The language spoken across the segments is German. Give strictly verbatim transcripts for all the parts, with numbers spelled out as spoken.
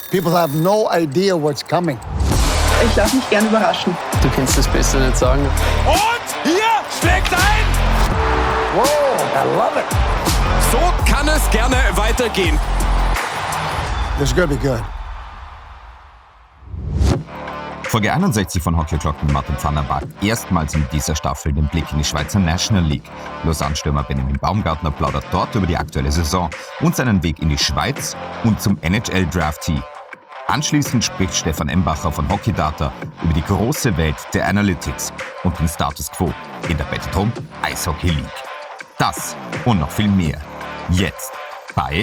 People have no idea what's coming. Ich lasse mich gern überraschen. Du kannst das besser nicht sagen. Und hier schlägt ein! Whoa, I love it. So kann es gerne weitergehen. This is gonna be good. Folge einundsechzig von Hockey O'Clock mit Martin Pfanner wagt erstmals in dieser Staffel den Blick in die Schweizer National League. Lausanne-Stürmer Benjamin Baumgartner plaudert dort über die aktuelle Saison und seinen Weg in die Schweiz und zum N H L-Draftee. Anschließend spricht Stefan Embacher von Hockey Data über die große Welt der Analytics und den Status Quo in der Betdrum Eishockey League. Das und noch viel mehr. Jetzt bei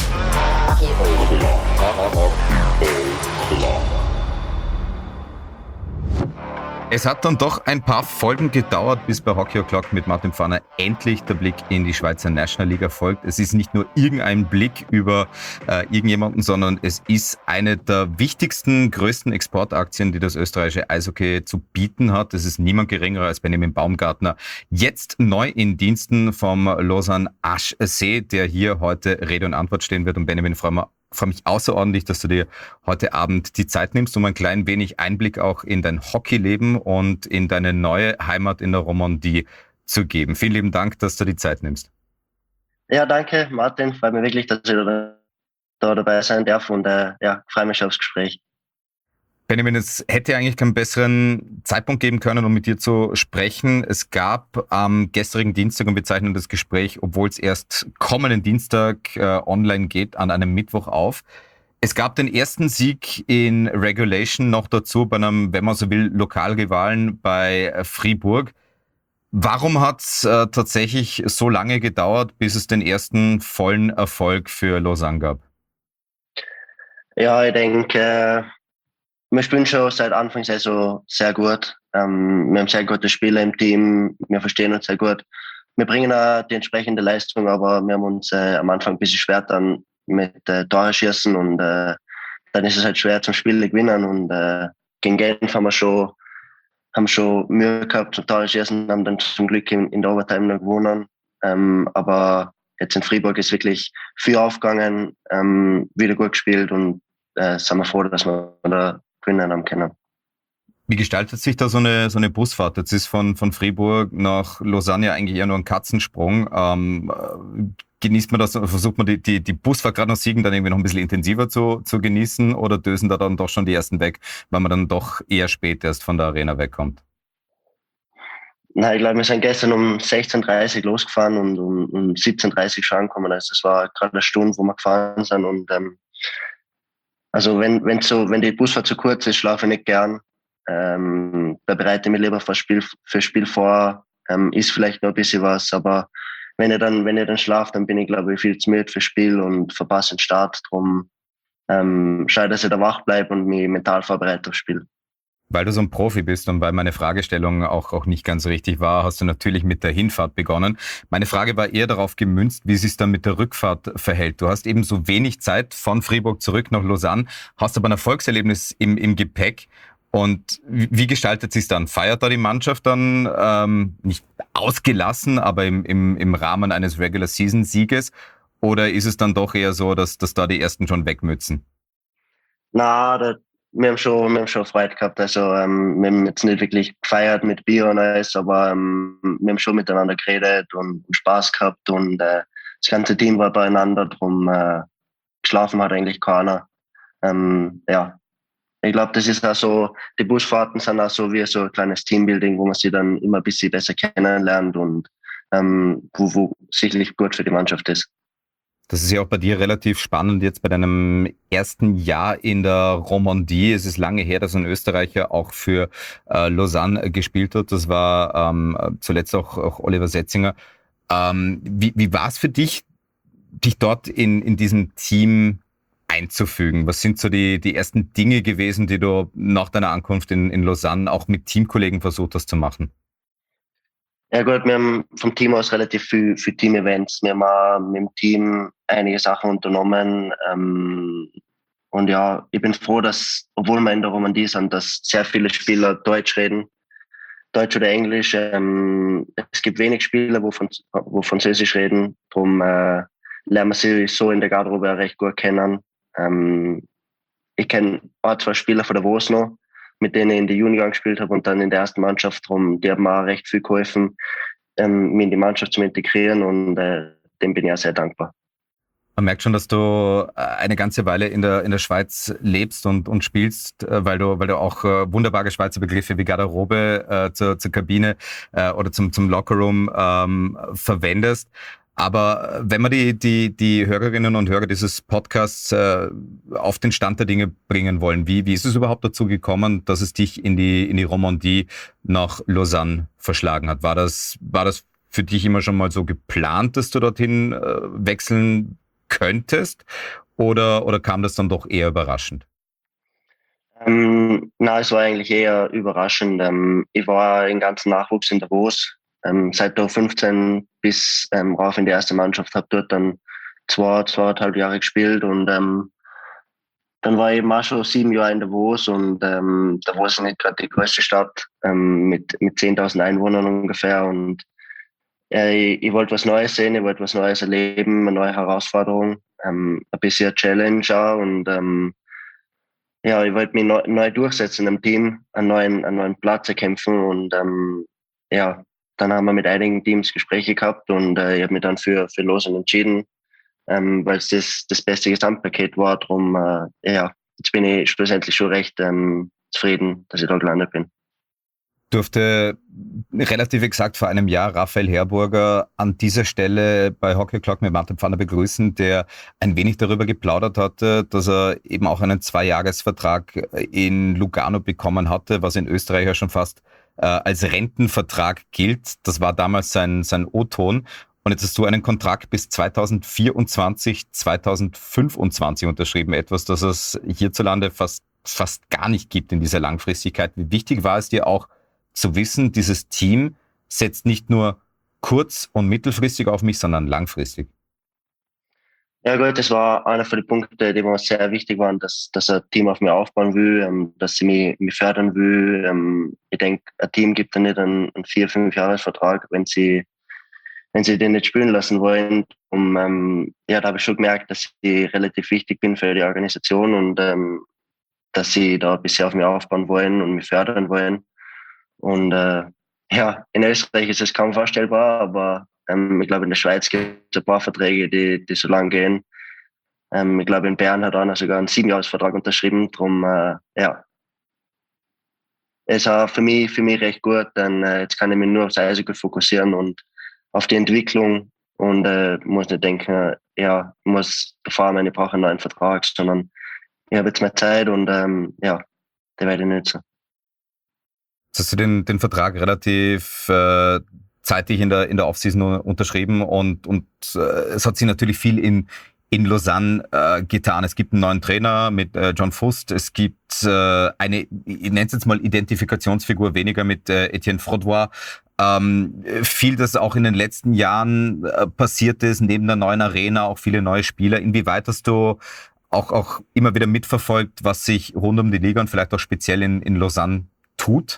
Es hat dann doch ein paar Folgen gedauert, bis bei Hockey O'Clock mit Martin Pfanner endlich der Blick in die Schweizer National League erfolgt. Es ist nicht nur irgendein Blick über äh, irgendjemanden, sondern es ist eine der wichtigsten, größten Exportaktien, die das österreichische Eishockey zu bieten hat. Es ist niemand geringerer als Benjamin Baumgartner, jetzt neu in Diensten vom Lausanne H C, der hier heute Rede und Antwort stehen wird. Und Benjamin, freuen wir Ich freue mich außerordentlich, dass du dir heute Abend die Zeit nimmst, um ein klein wenig Einblick auch in dein Hockeyleben und in deine neue Heimat in der Romandie zu geben. Vielen lieben Dank, dass du die Zeit nimmst. Ja, danke, Martin. Freut mich wirklich, dass ich da, da dabei sein darf und äh, ja, freue mich aufs Gespräch. Benjamin, es hätte eigentlich keinen besseren Zeitpunkt geben können, um mit dir zu sprechen. Es gab am gestrigen Dienstag ein bezeichnendes Gespräch, obwohl es erst kommenden Dienstag äh, online geht, an einem Mittwoch auf. Es gab den ersten Sieg in Regulation noch dazu bei einem, wenn man so will, Lokalrivalen bei Fribourg. Warum hat es äh, tatsächlich so lange gedauert, bis es den ersten vollen Erfolg für Lausanne gab? Ja, ich denke, äh wir spielen schon seit Anfang der Saison sehr gut. Ähm, wir haben sehr gute Spieler im Team. Wir verstehen uns sehr gut. Wir bringen auch die entsprechende Leistung, aber wir haben uns äh, am Anfang ein bisschen schwer dann mit äh, Tore schießen und äh, dann ist es halt schwer zum Spiel zu gewinnen. Und äh, gegen Genf haben wir schon, haben schon Mühe gehabt zum Tore schießen, haben dann zum Glück in, in der Overtime noch gewonnen. Ähm, aber jetzt in Fribourg ist wirklich viel aufgegangen, ähm, wieder gut gespielt und äh, sind wir froh, dass wir da gewinnen haben können. Wie gestaltet sich da so eine, so eine Busfahrt? Jetzt ist von, von Fribourg nach Lausanne ja eigentlich eher nur ein Katzensprung. Ähm, genießt man das, versucht man die, die, die Busfahrt gerade nach Siegen dann irgendwie noch ein bisschen intensiver zu, zu genießen oder dösen da dann doch schon die ersten weg, weil man dann doch eher spät erst von der Arena wegkommt? Nein, ich glaube, wir sind gestern um sechzehn Uhr dreißig losgefahren und um, um siebzehn Uhr dreißig schon angekommen. Also das war gerade eine Stunde, wo wir gefahren sind und ähm, Also wenn wenn so wenn die Busfahrt zu kurz ist, schlafe ich nicht gern. Ähm, da bereite ich mich lieber für Spiel für Spiel vor. Ähm, ist vielleicht noch ein bisschen was, aber wenn ich dann wenn ich dann schlafe, dann bin ich glaube ich viel zu müde fürs Spiel und verpasse den Start. Drum ähm, schaue, dass ich da wach bleibe und mich mental vorbereite aufs Spiel. Weil du so ein Profi bist und weil meine Fragestellung auch, auch nicht ganz richtig war, hast du natürlich mit der Hinfahrt begonnen. Meine Frage war eher darauf gemünzt, wie es sich dann mit der Rückfahrt verhält. Du hast eben so wenig Zeit von Fribourg zurück nach Lausanne, hast aber ein Erfolgserlebnis im, im Gepäck. Und wie gestaltet sich dann? Feiert da die Mannschaft dann ähm, nicht ausgelassen, aber im, im, im Rahmen eines Regular-Season-Sieges? Oder ist es dann doch eher so, dass, dass da die Ersten schon wegmützen? Na, da Wir haben schon, wir haben schon Freude gehabt. Also, ähm, wir haben jetzt nicht wirklich gefeiert mit Bier und alles, aber ähm, wir haben schon miteinander geredet und Spaß gehabt und äh, das ganze Team war beieinander. Drum äh, geschlafen hat eigentlich keiner. Ähm, ja, ich glaube, das ist auch so. Die Busfahrten sind auch so wie so ein kleines Teambuilding, wo man sich dann immer ein bisschen besser kennenlernt und ähm, wo, wo sicherlich gut für die Mannschaft ist. Das ist ja auch bei dir relativ spannend jetzt bei deinem ersten Jahr in der Romandie. Es ist lange her, dass ein Österreicher auch für äh, Lausanne gespielt hat. Das war ähm, zuletzt auch, auch Oliver Setzinger. Ähm, wie wie war es für dich, dich dort in, in diesem Team einzufügen? Was sind so die, die ersten Dinge gewesen, die du nach deiner Ankunft in, in Lausanne auch mit Teamkollegen versucht hast zu machen? Ja gut, wir haben vom Team aus relativ viel, viel Team-Events. Wir haben auch mit dem Team einige Sachen unternommen. Ähm, und ja, ich bin froh, dass, obwohl wir in der Romandie sind, dass sehr viele Spieler Deutsch reden. Deutsch oder Englisch. Ähm, es gibt wenig Spieler, wo, wo Französisch reden. Darum äh, lernen wir sie so in der Garderobe recht gut kennen. Ähm, ich kenne ein, zwei Spieler von der Davos noch, mit denen ich in der Junior gespielt habe und dann in der ersten Mannschaft drum. Die haben mir auch recht viel geholfen, ähm, mich in die Mannschaft zu integrieren und äh, dem bin ich auch sehr dankbar. Man merkt schon, dass du eine ganze Weile in der, in der Schweiz lebst und, und spielst, weil du, weil du auch wunderbare Schweizer Begriffe wie Garderobe äh, zur, zur Kabine äh, oder zum, zum Lockerroom ähm, verwendest. Aber wenn wir die, die, die Hörerinnen und Hörer dieses Podcasts äh, auf den Stand der Dinge bringen wollen, wie, wie ist es überhaupt dazu gekommen, dass es dich in die, in die Romandie nach Lausanne verschlagen hat? War das, war das für dich immer schon mal so geplant, dass du dorthin äh, wechseln könntest, oder, oder kam das dann doch eher überraschend? Ähm, na, es war eigentlich eher überraschend. Ähm, ich war den ganzen Nachwuchs in Davos, ähm, seit der U fünfzehn bis ähm, rauf in die erste Mannschaft, habe dort dann zwei, zweieinhalb Jahre gespielt und ähm, dann war ich eben auch schon sieben Jahre in Davos und ähm, Davos ist nicht gerade die größte Stadt ähm, mit, mit zehntausend Einwohnern ungefähr und äh, ich, ich wollte was Neues sehen, ich wollte was Neues erleben, eine neue Herausforderung, ähm, ein bisschen eine Challenge auch und ähm, ja, ich wollte mich neu, neu durchsetzen im Team, einen neuen, einen neuen Platz erkämpfen und ähm, ja, dann haben wir mit einigen Teams Gespräche gehabt und äh, ich habe mich dann für, für Lausanne entschieden, ähm, weil es das, das beste Gesamtpaket war. Darum, äh, ja, jetzt bin ich schlussendlich schon recht ähm, zufrieden, dass ich da gelandet bin. Durfte relativ exakt vor einem Jahr Raphael Herburger an dieser Stelle bei Hockey O'Clock mit Martin Pfanner begrüßen, der ein wenig darüber geplaudert hatte, dass er eben auch einen Zweijahresvertrag in Lugano bekommen hatte, was in Österreich ja schon fast äh, als Rentenvertrag gilt. Das war damals sein, sein O-Ton. Und jetzt hast du einen Kontrakt bis zweitausendvierundzwanzig, zweitausendfünfundzwanzig unterschrieben. Etwas, das es hierzulande fast, fast gar nicht gibt in dieser Langfristigkeit. Wie wichtig war es dir auch zu wissen, dieses Team setzt nicht nur kurz- und mittelfristig auf mich, sondern langfristig? Ja gut, das war einer von den Punkten, die mir sehr wichtig waren, dass, dass ein Team auf mir aufbauen will, ähm, dass sie mich, mich fördern will. Ähm, ich denke, ein Team gibt dann nicht einen, einen vier-, fünf-Jahres-Vertrag, wenn sie, wenn sie den nicht spielen lassen wollen. Und, ähm, ja, da habe ich schon gemerkt, dass ich relativ wichtig bin für die Organisation und ähm, dass sie da ein bisschen auf mich aufbauen wollen und mich fördern wollen. Und äh, ja, in Österreich ist es kaum vorstellbar, aber ähm, ich glaube, in der Schweiz gibt es ein paar Verträge, die, die so lang gehen. Ähm, ich glaube, in Bern hat einer sogar einen Siebenjahresvertrag unterschrieben. Darum, äh, ja, es war für mich, für mich recht gut, denn äh, jetzt kann ich mich nur aufs Eishockey fokussieren und auf die Entwicklung und äh, muss nicht denken, ja, ich muss performen, ich brauche einen neuen Vertrag, sondern ich habe jetzt mehr Zeit und ähm, ja, der werde ich nutzen. Jetzt hast du den, den Vertrag relativ äh, zeitig in der, in der Offseason unterschrieben und, und äh, es hat sich natürlich viel in, in Lausanne äh, getan. Es gibt einen neuen Trainer mit äh, John Fust. Es gibt äh, eine, ich nenne es jetzt mal Identifikationsfigur weniger mit äh, Etienne Frodois. Ähm, viel, das auch in den letzten Jahren äh, passiert ist, neben der neuen Arena, auch viele neue Spieler. Inwieweit hast du auch, auch immer wieder mitverfolgt, was sich rund um die Liga und vielleicht auch speziell in, in Lausanne tut?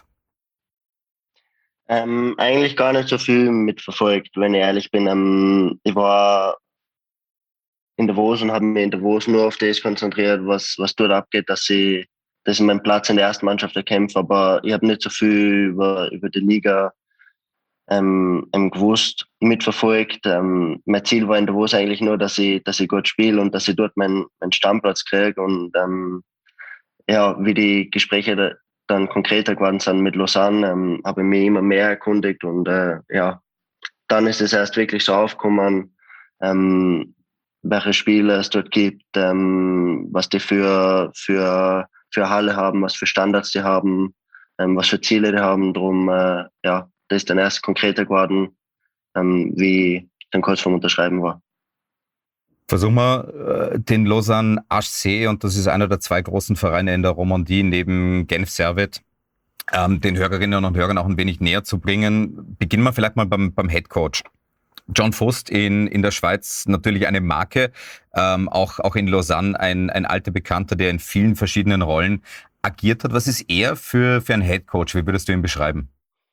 Ähm, eigentlich gar nicht so viel mitverfolgt, wenn ich ehrlich bin. Ähm, ich war in Davos und habe mich in Davos nur auf das konzentriert, was, was dort abgeht, dass ich, dass ich meinen Platz in der ersten Mannschaft erkämpfe. Aber ich habe nicht so viel über, über die Liga ähm, ähm, gewusst, mitverfolgt. Ähm, mein Ziel war in Davos eigentlich nur, dass ich, dass ich gut spiele und dass ich dort meinen, meinen Stammplatz kriege. Und ähm, ja, wie die Gespräche da, dann konkreter geworden sind mit Lausanne, ähm, habe ich mich immer mehr erkundigt und äh, ja, dann ist es erst wirklich so aufgekommen, ähm, welche Spiele es dort gibt, ähm, was die für, für, für Halle haben, was für Standards die haben, ähm, was für Ziele die haben. Drum, äh, ja, das ist dann erst konkreter geworden, ähm, wie dann kurz vorm Unterschreiben war. Versuchen wir äh, den Lausanne H C, und das ist einer der zwei großen Vereine in der Romandie neben Genf Servette, ähm, den Hörerinnen und Hörern auch ein wenig näher zu bringen. Beginnen wir vielleicht mal beim, beim Head Coach. John Fust in, in der Schweiz natürlich eine Marke, ähm, auch, auch in Lausanne ein, ein alter Bekannter, der in vielen verschiedenen Rollen agiert hat. Was ist er für, für ein Head Coach? Wie würdest du ihn beschreiben?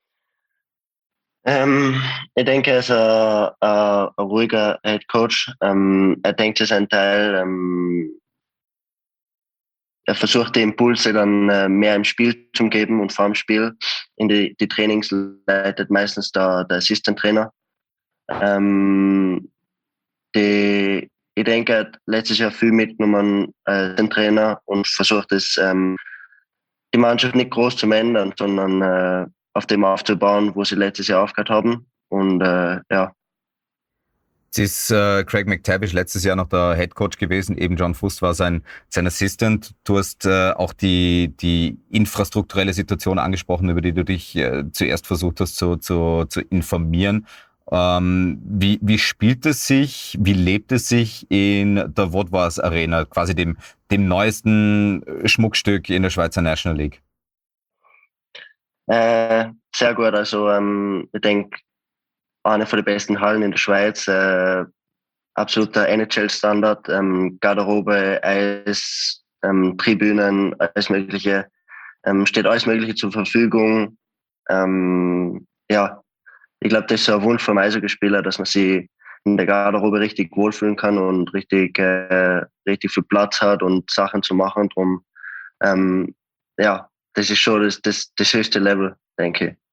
Ähm, ich denke, er ist ein, ein, ein ruhiger Head Coach. Ähm, er denkt sich seinen Teil. Ähm, er versucht die Impulse dann äh, mehr im Spiel zu geben und vor dem Spiel in die, die Trainings leitet meistens der, der Assistant-Trainer. Ähm, die, ich denke, er hat letztes Jahr viel mitgenommen als äh, Trainer und versucht es, ähm, die Mannschaft nicht groß zu ändern, sondern äh, auf dem aufzubauen, wo sie letztes Jahr aufgehört haben. Und äh, ja. Es ist äh, Craig McTavish letztes Jahr noch der Headcoach gewesen, eben John Fuss war sein, sein Assistant. Du hast äh, auch die, die infrastrukturelle Situation angesprochen, über die du dich äh, zuerst versucht hast zu, zu, zu informieren. Ähm, wie, wie spielt es sich, wie lebt es sich in der Vodvars Arena, quasi dem, dem neuesten Schmuckstück in der Schweizer National League? Äh, sehr gut, also ähm, ich denke, eine von den besten Hallen in der Schweiz, äh, absoluter N H L-Standard, ähm, Garderobe, Eis, ähm, Tribünen, alles Mögliche, ähm, steht alles Mögliche zur Verfügung. Ähm, ja, ich glaube, das ist so ein Wunsch vom Eishockeyspieler, dass man sich in der Garderobe richtig wohlfühlen kann und richtig, äh, richtig viel Platz hat und Sachen zu machen. Drum, ähm, ja, das ist schon das, das, das höchste Level, denke ich.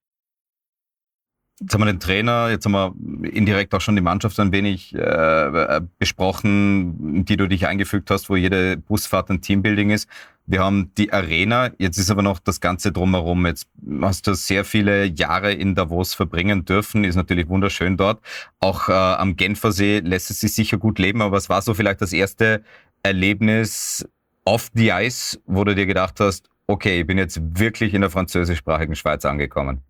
Jetzt haben wir den Trainer, jetzt haben wir indirekt auch schon die Mannschaft ein wenig äh, besprochen, die du dich eingefügt hast, wo jede Busfahrt ein Teambuilding ist. Wir haben die Arena, jetzt ist aber noch das Ganze drumherum. Jetzt hast du sehr viele Jahre in Davos verbringen dürfen, ist natürlich wunderschön dort. Auch äh, am Genfersee lässt es sich sicher gut leben, aber was war so vielleicht das erste Erlebnis off the ice, wo du dir gedacht hast, okay, ich bin jetzt wirklich in der französischsprachigen Schweiz angekommen?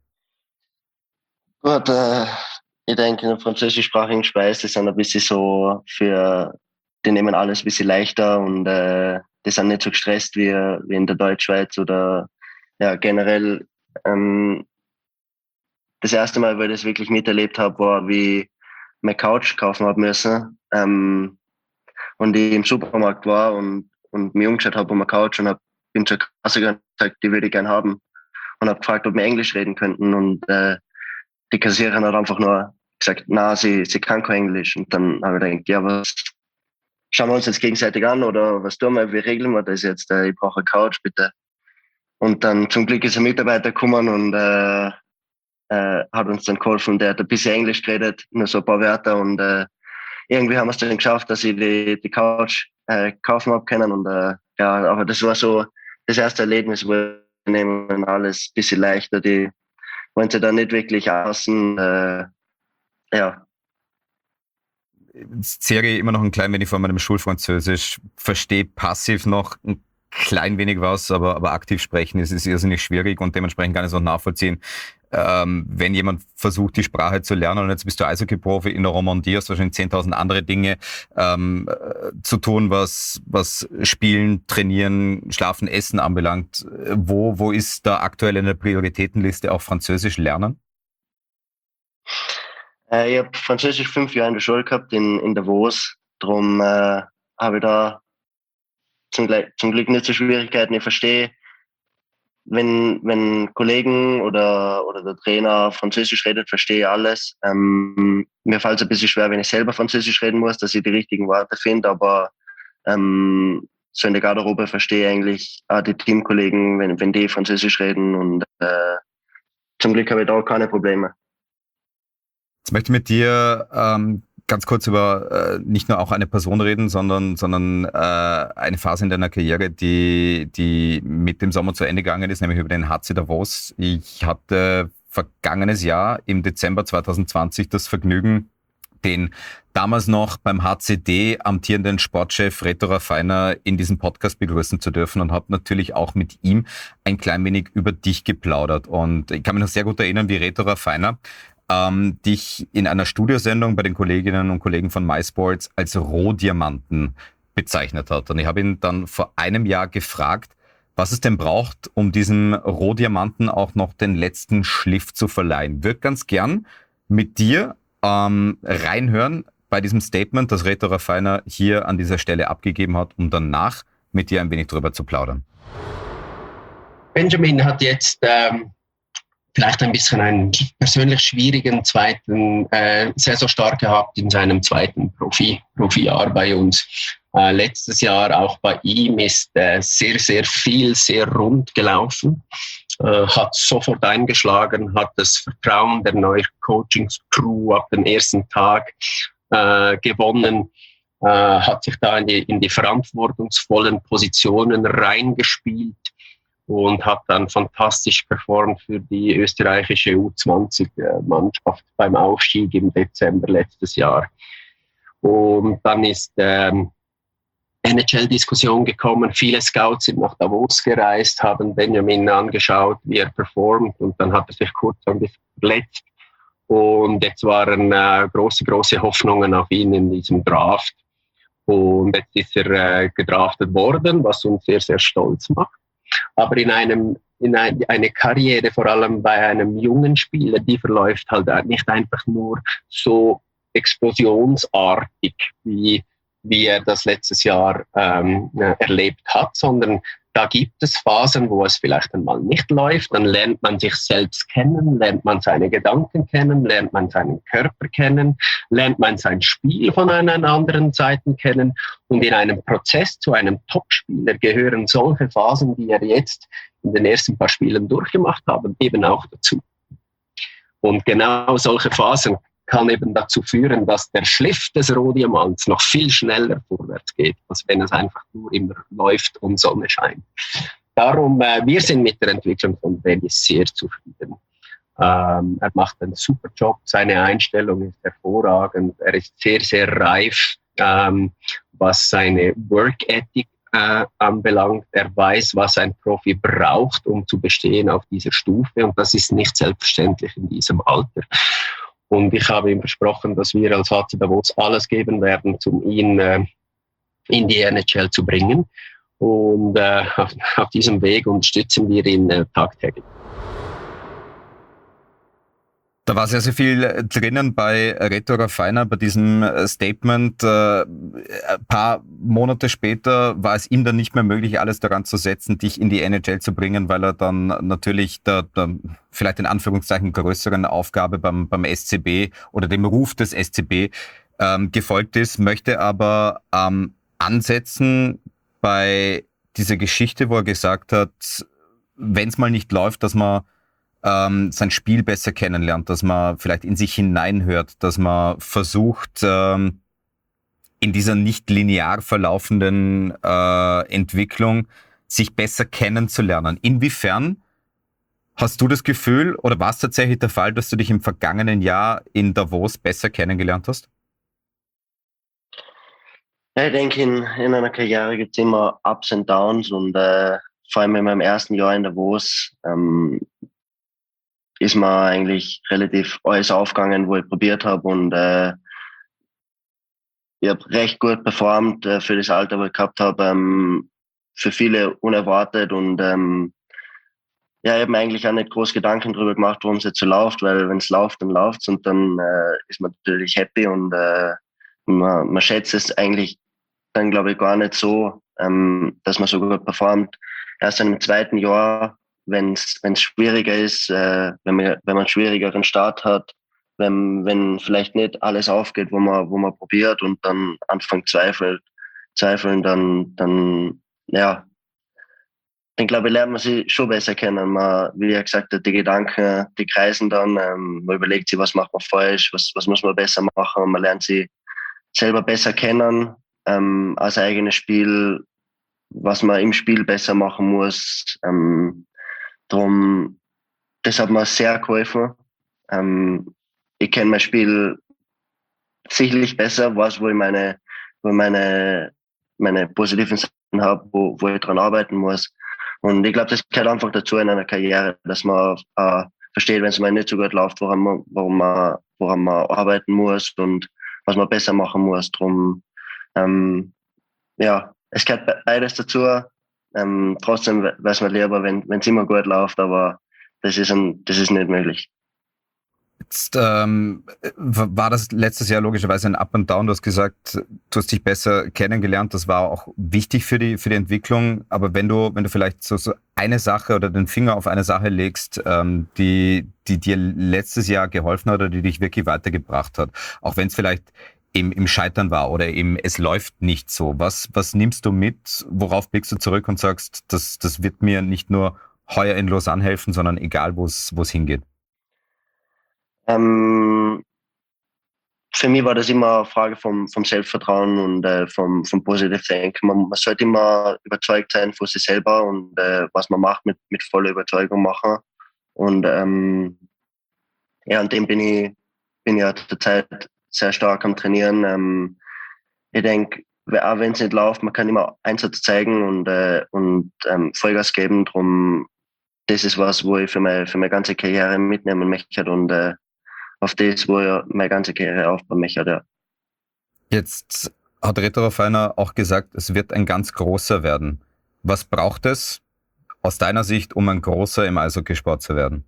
Gut, äh, ich denke, in der französischsprachigen Schweiz, die sind ein bisschen so für, die nehmen alles ein bisschen leichter und äh, die sind nicht so gestresst wie, wie in der Deutschschweiz oder ja, generell. Ähm, das erste Mal, wo ich das wirklich miterlebt habe, war, wie ich meine Couch kaufen habe müssen ähm, und ich im Supermarkt war und, und mich umgeschaut habe um eine Couch und hab, bin zur Kasse gegangen und gesagt, die würde ich gerne haben und habe gefragt, ob wir Englisch reden könnten und äh, die Kassiererin hat einfach nur gesagt, na, sie, sie kann kein Englisch. Und dann habe ich gedacht, ja, was schauen wir uns jetzt gegenseitig an oder was tun wir, wie regeln wir das jetzt? Ich brauche eine Couch, bitte. Und dann zum Glück ist ein Mitarbeiter gekommen und äh, äh, hat uns dann geholfen. Der hat ein bisschen Englisch geredet, nur so ein paar Wörter. Und äh, irgendwie haben wir es dann geschafft, dass ich die, die Couch äh, kaufen habe können. Und äh, ja, aber das war so das erste Erlebnis, wo wir nehmen alles ein bisschen leichter, die wollen sie da nicht wirklich außen, äh, ja. Jetzt zehre ich immer noch ein klein wenig von meinem Schulfranzösisch, verstehe passiv noch ein klein wenig was, aber, aber aktiv sprechen ist, ist irrsinnig schwierig und dementsprechend kann ich es auch nachvollziehen. Ähm, wenn jemand versucht, die Sprache zu lernen und jetzt bist du Eishockey-Profi in der Romandie, hast wahrscheinlich zehntausend andere Dinge ähm, äh, zu tun, was, was Spielen, Trainieren, Schlafen, Essen anbelangt. Wo, wo ist da aktuell in der Prioritätenliste auch Französisch lernen? Äh, ich habe Französisch fünf Jahre in der Schule gehabt, in, in Davos. Darum äh, habe ich da zum, zum Glück nicht so Schwierigkeiten. Ich verstehe, wenn, wenn Kollegen oder, oder der Trainer Französisch redet, verstehe ich alles. Ähm, mir fällt es ein bisschen schwer, wenn ich selber Französisch reden muss, dass ich die richtigen Worte finde, aber ähm, so in der Garderobe verstehe ich eigentlich auch die Teamkollegen, wenn, wenn die Französisch reden und äh, zum Glück habe ich da keine Probleme. Jetzt möchte ich mit dir ähm, ganz kurz über äh, nicht nur auch eine Person reden, sondern, sondern äh, eine Phase in deiner Karriere, die, die mit dem Sommer zu Ende gegangen ist, nämlich über den H C Davos. Ich hatte vergangenes Jahr im Dezember zwanzig zwanzig das Vergnügen, den damals noch beim H C D amtierenden Sportchef Reto Raffainer in diesem Podcast begrüßen zu dürfen und habe natürlich auch mit ihm ein klein wenig über dich geplaudert. Und ich kann mich noch sehr gut erinnern, wie Reto Raffainer ähm, dich in einer Studiosendung bei den Kolleginnen und Kollegen von MySports als Rohdiamanten bezeichnet hat. Und ich habe ihn dann vor einem Jahr gefragt, was es denn braucht, um diesem Rohdiamanten auch noch den letzten Schliff zu verleihen. Würde ganz gern mit dir ähm, reinhören bei diesem Statement, das Reto Raffainer hier an dieser Stelle abgegeben hat, um danach mit dir ein wenig drüber zu plaudern. Benjamin hat jetzt ähm, vielleicht ein bisschen einen persönlich schwierigen zweiten äh, Saisonstart gehabt in seinem zweiten Profi, Profi-Jahr bei uns. Äh, letztes Jahr auch bei ihm ist äh, sehr, sehr viel, sehr rund gelaufen. Äh, hat sofort eingeschlagen, hat das Vertrauen der neuen Coaching-Crew ab dem ersten Tag äh, gewonnen, äh, hat sich da in die, in die verantwortungsvollen Positionen reingespielt und hat dann fantastisch performt für die österreichische U zwanzig-Mannschaft beim Aufstieg im Dezember letztes Jahr. Und dann ist ähm, N H L-Diskussion gekommen. Viele Scouts sind nach Davos gereist, haben Benjamin angeschaut, wie er performt, und dann hat er sich kurz ein bisschen verletzt. Und jetzt waren äh, große, große Hoffnungen auf ihn in diesem Draft. Und jetzt ist er äh, gedraftet worden, was uns sehr, sehr stolz macht. Aber in einem in ein, eine Karriere, vor allem bei einem jungen Spieler, die verläuft halt nicht einfach nur so explosionsartig, wie, wie er das letztes Jahr ähm, erlebt hat, sondern da gibt es Phasen, wo es vielleicht einmal nicht läuft. Dann lernt man sich selbst kennen, lernt man seine Gedanken kennen, lernt man seinen Körper kennen, lernt man sein Spiel von einer anderen Seite kennen. Und in einem Prozess zu einem Topspieler gehören solche Phasen, die er jetzt in den ersten paar Spielen durchgemacht hat, eben auch dazu. Und genau solche Phasen kann eben dazu führen, dass der Schliff des Rohdiamants noch viel schneller vorwärts geht, als wenn es einfach nur immer läuft und Sonne scheint. Darum, äh, wir sind mit der Entwicklung von Benny sehr zufrieden. Ähm, er macht einen super Job, seine Einstellung ist hervorragend, er ist sehr, sehr reif, ähm, was seine Work Ethic äh, anbelangt. Er weiß, was ein Profi braucht, um zu bestehen auf dieser Stufe, und das ist nicht selbstverständlich in diesem Alter. Und ich habe ihm versprochen, dass wir als H C Davos alles geben werden, um ihn äh, in die N H L zu bringen. Und äh, auf, auf diesem Weg unterstützen wir ihn äh, tagtäglich. Da war sehr, sehr viel drinnen bei Reto Raffaina, bei diesem Statement. Ein paar Monate später war es ihm dann nicht mehr möglich, alles daran zu setzen, dich in die N H L zu bringen, weil er dann natürlich der, der vielleicht in Anführungszeichen größeren Aufgabe beim, beim S C B oder dem Ruf des S C B ähm, gefolgt ist, möchte aber ähm, ansetzen bei dieser Geschichte, wo er gesagt hat, wenn es mal nicht läuft, dass man ähm, sein Spiel besser kennenlernt, dass man vielleicht in sich hineinhört, dass man versucht, ähm, in dieser nicht linear verlaufenden äh, Entwicklung sich besser kennenzulernen. Inwiefern hast du das Gefühl, oder war es tatsächlich der Fall, dass du dich im vergangenen Jahr in Davos besser kennengelernt hast? Ja, ich denke, in, in einer Karriere gibt es immer Ups und Downs, und äh, vor allem in meinem ersten Jahr in Davos ähm, ist mir eigentlich relativ alles aufgegangen, wo ich probiert habe, und äh, ich habe recht gut performt äh, für das Alter, was ich gehabt habe, ähm, für viele unerwartet, und ähm, ja, ich habe mir eigentlich auch nicht groß Gedanken darüber gemacht, warum es jetzt so läuft, weil wenn es läuft, dann läuft es, und dann äh, ist man natürlich happy, und äh, man, man schätzt es eigentlich dann, glaube ich, gar nicht so, ähm, dass man so gut performt. Erst im zweiten Jahr, wenn es schwieriger ist, äh, wenn man wenn man einen schwierigeren Start hat, wenn wenn vielleicht nicht alles aufgeht, wo man wo man probiert, und dann anfängt zweifeln, zweifeln, dann dann ja, dann glaube ich, lernt man sich schon besser kennen. Man, wie er gesagt hat, die Gedanken, die kreisen dann. Ähm, man überlegt sich, was macht man falsch, was was muss man besser machen, und man lernt sich selber besser kennen, ähm, als eigenes Spiel, was man im Spiel besser machen muss. Ähm, drum, das hat mir sehr geholfen. Ähm, ich kenne mein Spiel sicherlich besser, weiß, wo ich meine, wo ich meine, meine positiven Sachen habe, wo, wo ich dran arbeiten muss. Und ich glaube, das gehört einfach dazu in einer Karriere, dass man äh, versteht, wenn es mal nicht so gut läuft, woran man, woran man, woran man arbeiten muss und was man besser machen muss. Drum, ähm, ja, es gehört beides dazu. Ähm, trotzdem weiß man lieber, wenn es immer gut läuft, aber das ist, ein, das ist nicht möglich. Jetzt ähm, war das letztes Jahr logischerweise ein Up and Down. Du hast gesagt, du hast dich besser kennengelernt. Das war auch wichtig für die für die Entwicklung. Aber wenn du wenn du vielleicht so, so eine Sache oder den Finger auf eine Sache legst, ähm, die die dir letztes Jahr geholfen hat oder die dich wirklich weitergebracht hat, auch wenn es vielleicht im, im Scheitern war oder im es läuft nicht so. Was, was nimmst du mit? Worauf blickst du zurück und sagst, das, das wird mir nicht nur heuer in Lausanne helfen, sondern egal, wo es wo es hingeht? Ähm, für mich war das immer eine Frage vom, vom Selbstvertrauen und äh, vom, vom Positive Think. Man, man sollte immer überzeugt sein von sich selber und äh, was man macht, mit, mit voller Überzeugung machen. Und ähm, ja, an dem bin ich, bin ich ja zur Zeit sehr stark am Trainieren. Ähm, ich denke, auch wenn es nicht läuft, man kann immer Einsatz zeigen und, äh, und ähm, Vollgas geben. Drum, das ist was, wo ich für meine, für meine ganze Karriere mitnehmen möchte und äh, auf das, wo ich meine ganze Karriere aufbauen möchte. Ja. Jetzt hat Reto Feiner auch gesagt, es wird ein ganz großer werden. Was braucht es aus deiner Sicht, um ein großer im Eishockeysport zu werden?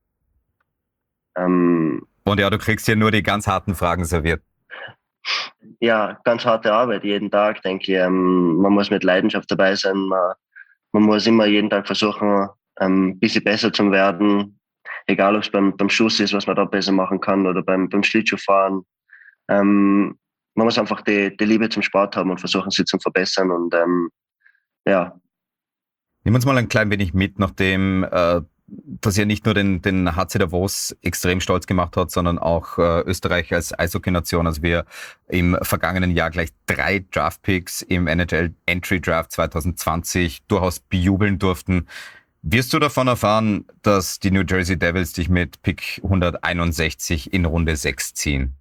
Ähm, Und ja, du kriegst hier nur die ganz harten Fragen serviert. ja, ganz harte Arbeit, jeden Tag, denke ich. Ähm, man muss mit Leidenschaft dabei sein. Man, man muss immer jeden Tag versuchen, ähm, ein bisschen besser zu werden. Egal, ob es beim, beim Schuss ist, was man da besser machen kann oder beim, beim Schlittschuhfahren. Ähm, man muss einfach die, die Liebe zum Sport haben und versuchen, sie zu verbessern. Und ähm, ja. Nimm uns mal ein klein wenig mit, nachdem äh, das ja nicht nur den, den H C Davos extrem stolz gemacht hat, sondern auch äh, Österreich als Eishockey-Nation. Also wir im vergangenen Jahr gleich drei Draft-Picks im N H L Entry Draft zwanzig zwanzig durchaus bejubeln durften. Wirst du davon erfahren, dass die New Jersey Devils dich mit Pick hunderteinundsechzig in Runde sechs ziehen?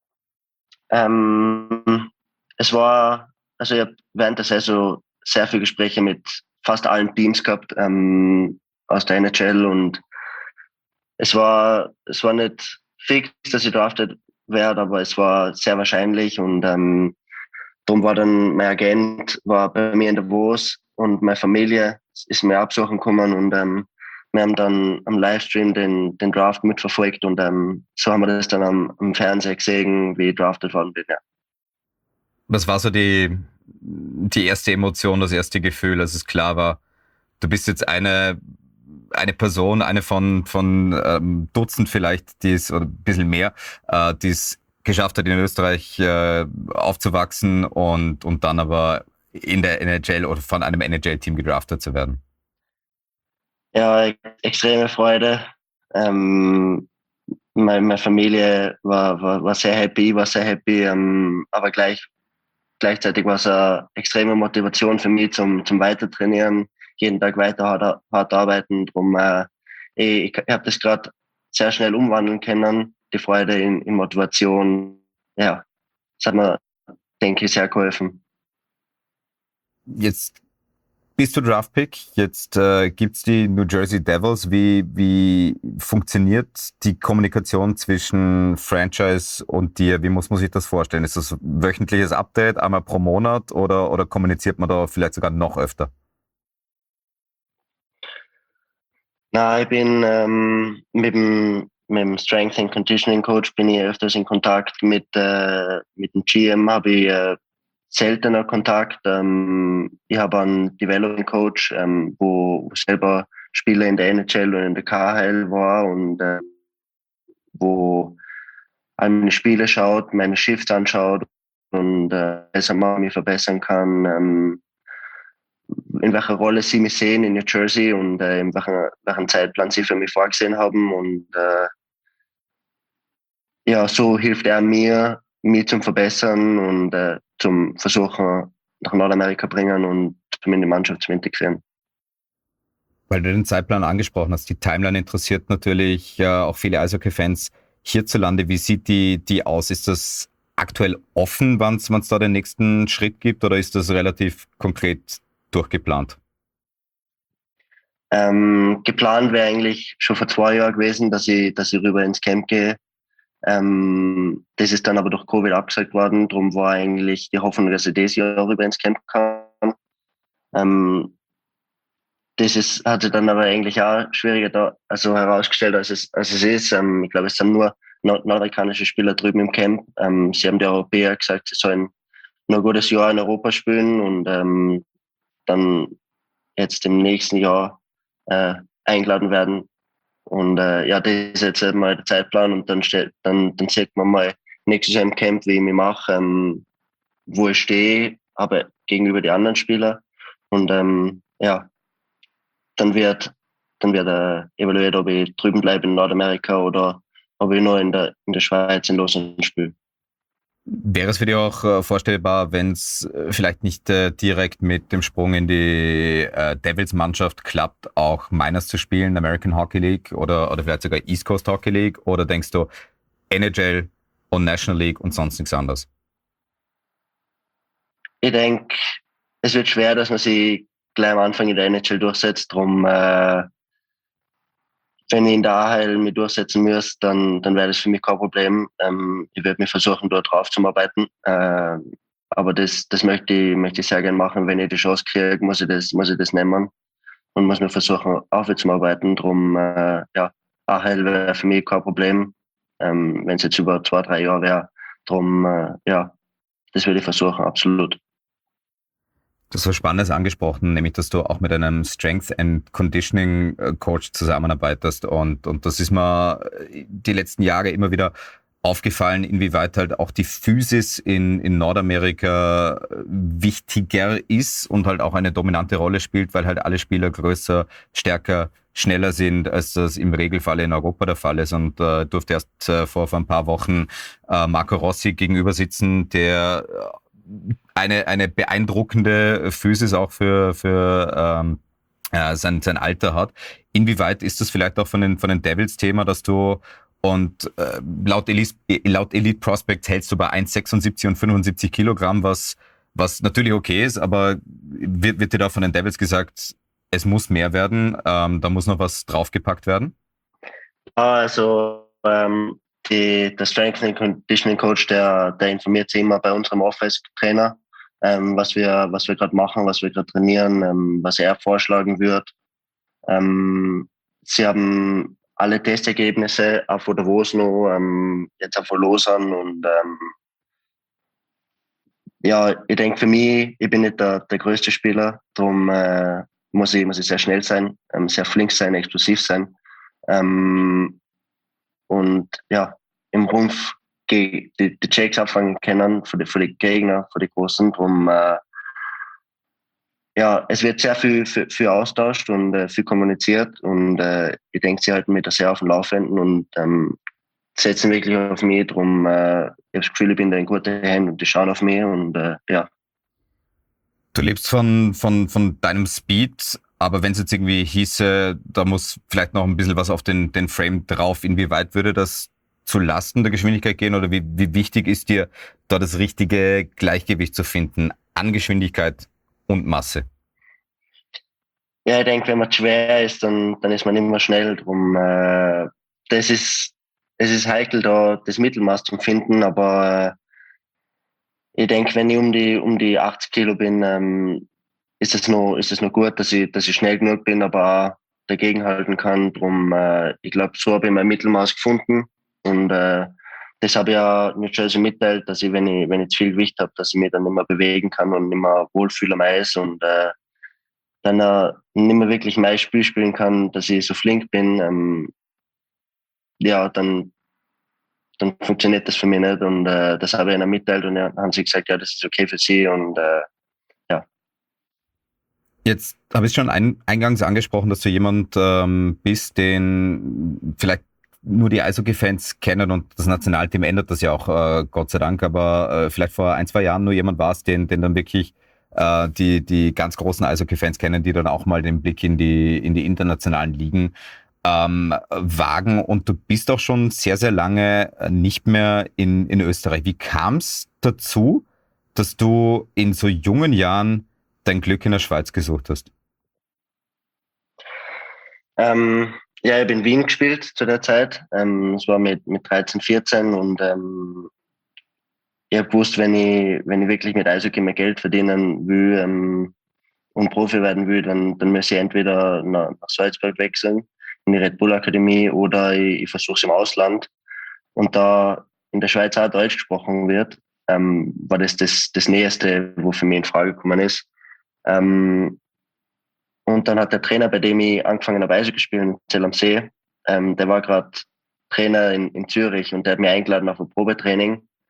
Ähm, es war, also ich habe während der Saison sehr viele Gespräche mit fast allen Teams gehabt ähm, aus der N H L und es war, es war nicht fix, dass ich drafted werde, aber es war sehr wahrscheinlich und ähm, darum war dann mein Agent war bei mir in Davos und meine Familie ist mir absuchen gekommen und ähm, wir haben dann am Livestream den, den Draft mitverfolgt und ähm, so haben wir das dann am, am Fernseher gesehen, wie ich drafted worden bin. Ja. Was war so die, die erste Emotion, das erste Gefühl, als es klar war, du bist jetzt eine, eine Person, eine von, von ähm, Dutzend vielleicht, die es, oder ein bisschen mehr, äh, die es geschafft hat, in Österreich äh, aufzuwachsen und, und dann aber in der N H L oder von einem N H L-Team gedraftet zu werden? Ja, extreme Freude. Ähm, meine, meine Familie war, war, war sehr happy, war sehr happy, ähm, aber gleich, gleichzeitig war es eine extreme Motivation für mich zum, zum Weitertrainieren, jeden Tag weiter hart, hart arbeiten. Drum, äh, ich ich habe das gerade sehr schnell umwandeln können, die Freude in, in Motivation. Ja, das hat mir, denke ich, sehr geholfen. Jetzt bist du Draftpick, jetzt äh, gibt's die New Jersey Devils. Wie, wie funktioniert die Kommunikation zwischen Franchise und dir? Wie muss man sich das vorstellen? Ist das wöchentliches Update, einmal pro Monat oder, oder kommuniziert man da vielleicht sogar noch öfter? Na, ich bin ähm, mit dem mit dem Strength and Conditioning Coach bin ich öfters in Kontakt mit äh, mit dem G M habe ich äh, seltener Kontakt. Ähm, ich habe einen Development Coach, ähm, wo selber Spieler in der N H L und in der K H L war und äh, wo all meine Spiele schaut, meine Shifts anschaut und äh, besser mich verbessern kann. Ähm, in welcher Rolle sie mich sehen in New Jersey und äh, in welchen, welchen Zeitplan sie für mich vorgesehen haben. Und äh, ja, so hilft er mir, mich zum Verbessern und äh, zum Versuchen nach Nordamerika bringen und in die Mannschaft zu integrieren. Weil du den Zeitplan angesprochen hast, die Timeline interessiert natürlich äh, auch viele Eishockey-Fans hierzulande. Wie sieht die, die aus? Ist das aktuell offen, wann es da den nächsten Schritt gibt oder ist das relativ konkret durchgeplant? Ähm, geplant wäre eigentlich schon vor zwei Jahren gewesen, dass ich, dass ich rüber ins Camp gehe. Ähm, das ist dann aber durch Covid abgesagt worden. Darum war eigentlich die Hoffnung, dass ich dieses Jahr rüber ins Camp kann. Ähm, das ist, hat sich dann aber eigentlich auch schwieriger da, also herausgestellt, als es, als es ist. Ähm, ich glaube, es sind nur nord- nordamerikanische Spieler drüben im Camp. Ähm, sie haben die Europäer gesagt, sie sollen nur ein gutes Jahr in Europa spielen und ähm, dann jetzt im nächsten Jahr äh, eingeladen werden. Und äh, ja, das ist jetzt mal der Zeitplan und dann, steht, dann, dann sieht man mal, nächstes Jahr im Camp, wie ich mich mache, ähm, wo ich stehe, aber gegenüber den anderen Spielern. Und ähm, ja, dann wird, dann wird äh, evaluiert, ob ich drüben bleibe in Nordamerika oder ob ich nur in der, in der Schweiz in Lausanne spiele. Wäre es für dich auch äh, vorstellbar, wenn es äh, vielleicht nicht äh, direkt mit dem Sprung in die äh, Devils-Mannschaft klappt, auch Minors zu spielen, American Hockey League oder, oder vielleicht sogar East Coast Hockey League? Oder denkst du N H L und National League und sonst nichts anderes? Ich denke, es wird schwer, dass man sich gleich am Anfang in der N H L durchsetzt. Darum, äh, wenn ich in der A H L mich durchsetzen müsste, dann, dann wäre das für mich kein Problem. Ähm, ich werde mich versuchen, dort drauf zu arbeiten. Äh, aber das, das möchte ich, möchte ich sehr gerne machen. Wenn ich die Chance kriege, muss ich das, muss ich das nehmen und muss mir versuchen, aufwärts zu arbeiten. Darum, äh, ja, A H L wäre für mich kein Problem, ähm, wenn es jetzt über zwei, drei Jahre wäre. Darum, äh, ja, das würde ich versuchen, absolut. Du hast was Spannendes angesprochen, nämlich, dass du auch mit einem Strength and Conditioning Coach zusammenarbeitest. Und, und das ist mir die letzten Jahre immer wieder aufgefallen, inwieweit halt auch die Physis in, in Nordamerika wichtiger ist und halt auch eine dominante Rolle spielt, weil halt alle Spieler größer, stärker, schneller sind, als das im Regelfall in Europa der Fall ist. Und äh, durfte erst äh, vor, vor ein paar Wochen äh, Marco Rossi gegenüber sitzen, der eine, eine beeindruckende Physis auch für, für ähm, äh, sein, sein Alter hat. Inwieweit ist das vielleicht auch von den, von den Devils Thema, dass du und äh, laut, Elite, laut Elite Prospects hältst du bei eins Komma sechsundsiebzig und fünfundsiebzig Kilogramm, was, was natürlich okay ist, aber wird, wird dir da von den Devils gesagt, es muss mehr werden, ähm, da muss noch was draufgepackt werden? Also ähm, die, der Strength and Conditioning Coach, der, der informiert sich immer bei unserem Office-Trainer, ähm, was wir, was wir gerade machen, was wir gerade trainieren, ähm, was er vorschlagen wird. Ähm, sie haben alle Testergebnisse auch von Davos noch, ähm, jetzt auch von Lausanne und ähm, ja, ich denke für mich, ich bin nicht der, der größte Spieler, darum äh, muss ich, muss ich sehr schnell sein, ähm, sehr flink sein, explosiv sein. Ähm, und ja, im Rumpf die, die Checks abfangen können für die, für die Gegner, für die Großen. Darum, äh, ja, es wird sehr viel, viel, viel austauscht und äh, viel kommuniziert und äh, ich denke, sie halten mich da sehr auf dem Laufenden und ähm, setzen wirklich auf mich. Darum, äh, ich habe das Gefühl, ich bin da in guten Händen und die schauen auf mich und äh, ja. Du lebst von, von, von deinem Speed, aber wenn es jetzt irgendwie hieße, da muss vielleicht noch ein bisschen was auf den, den Frame drauf, inwieweit würde das zu Lasten der Geschwindigkeit gehen oder wie, wie wichtig ist dir, da das richtige Gleichgewicht zu finden an Geschwindigkeit und Masse? Ja, ich denke, wenn man schwer ist, dann, dann ist man immer schnell. Drum, äh, das ist, es ist heikel, da das Mittelmaß zu finden, aber äh, ich denke, wenn ich um die, um die achtzig Kilo bin, ähm, ist es noch, ist es noch gut, dass ich, dass ich schnell genug bin, aber auch dagegenhalten kann. Drum, äh, ich glaube, so habe ich mein Mittelmaß gefunden und äh, das habe ich ja New Jersey mitteilt, dass ich, wenn ich, wenn ich zu viel Gewicht habe, dass ich mich dann nicht mehr bewegen kann und nicht mehr wohlfühle am Eis und äh, dann äh, nicht mehr wirklich mein Spiel spielen kann, dass ich so flink bin. Ähm, ja, dann, dann funktioniert das für mich nicht und äh, das habe ich ihnen mitteilt und dann haben sie gesagt, ja, das ist okay für sie und äh, ja. Jetzt habe ich schon ein, eingangs angesprochen, dass du jemand ähm, bist, den vielleicht nur die Eishockey-Fans kennen und das Nationalteam ändert das ja auch, äh, Gott sei Dank, aber äh, vielleicht vor ein, zwei Jahren nur jemand warst, den, den dann wirklich äh, die, die ganz großen Eishockey-Fans kennen, die dann auch mal den Blick in die, in die internationalen Ligen ähm, wagen und du bist auch schon sehr, sehr lange nicht mehr in, in Österreich. Wie kam es dazu, dass du in so jungen Jahren dein Glück in der Schweiz gesucht hast? Ähm, ja, ich habe in Wien gespielt zu der Zeit. Ähm, das war mit, mit dreizehn, vierzehn und ähm, ich habe gewusst, wenn ich, wenn ich wirklich mit Eishockey mehr Geld verdienen will ähm, und Profi werden will, dann, dann muss ich entweder nach, nach Salzburg wechseln, in die Red Bull Akademie oder ich, ich versuche es im Ausland. Und da in der Schweiz auch Deutsch gesprochen wird, ähm, war das, das das Nächste, wo für mich in Frage gekommen ist. Ähm, und dann hat der Trainer, bei dem ich angefangen habe Eishockey gespielt, Zell am See, ähm, der war gerade Trainer in, in Zürich und der hat mich eingeladen auf ein Probetraining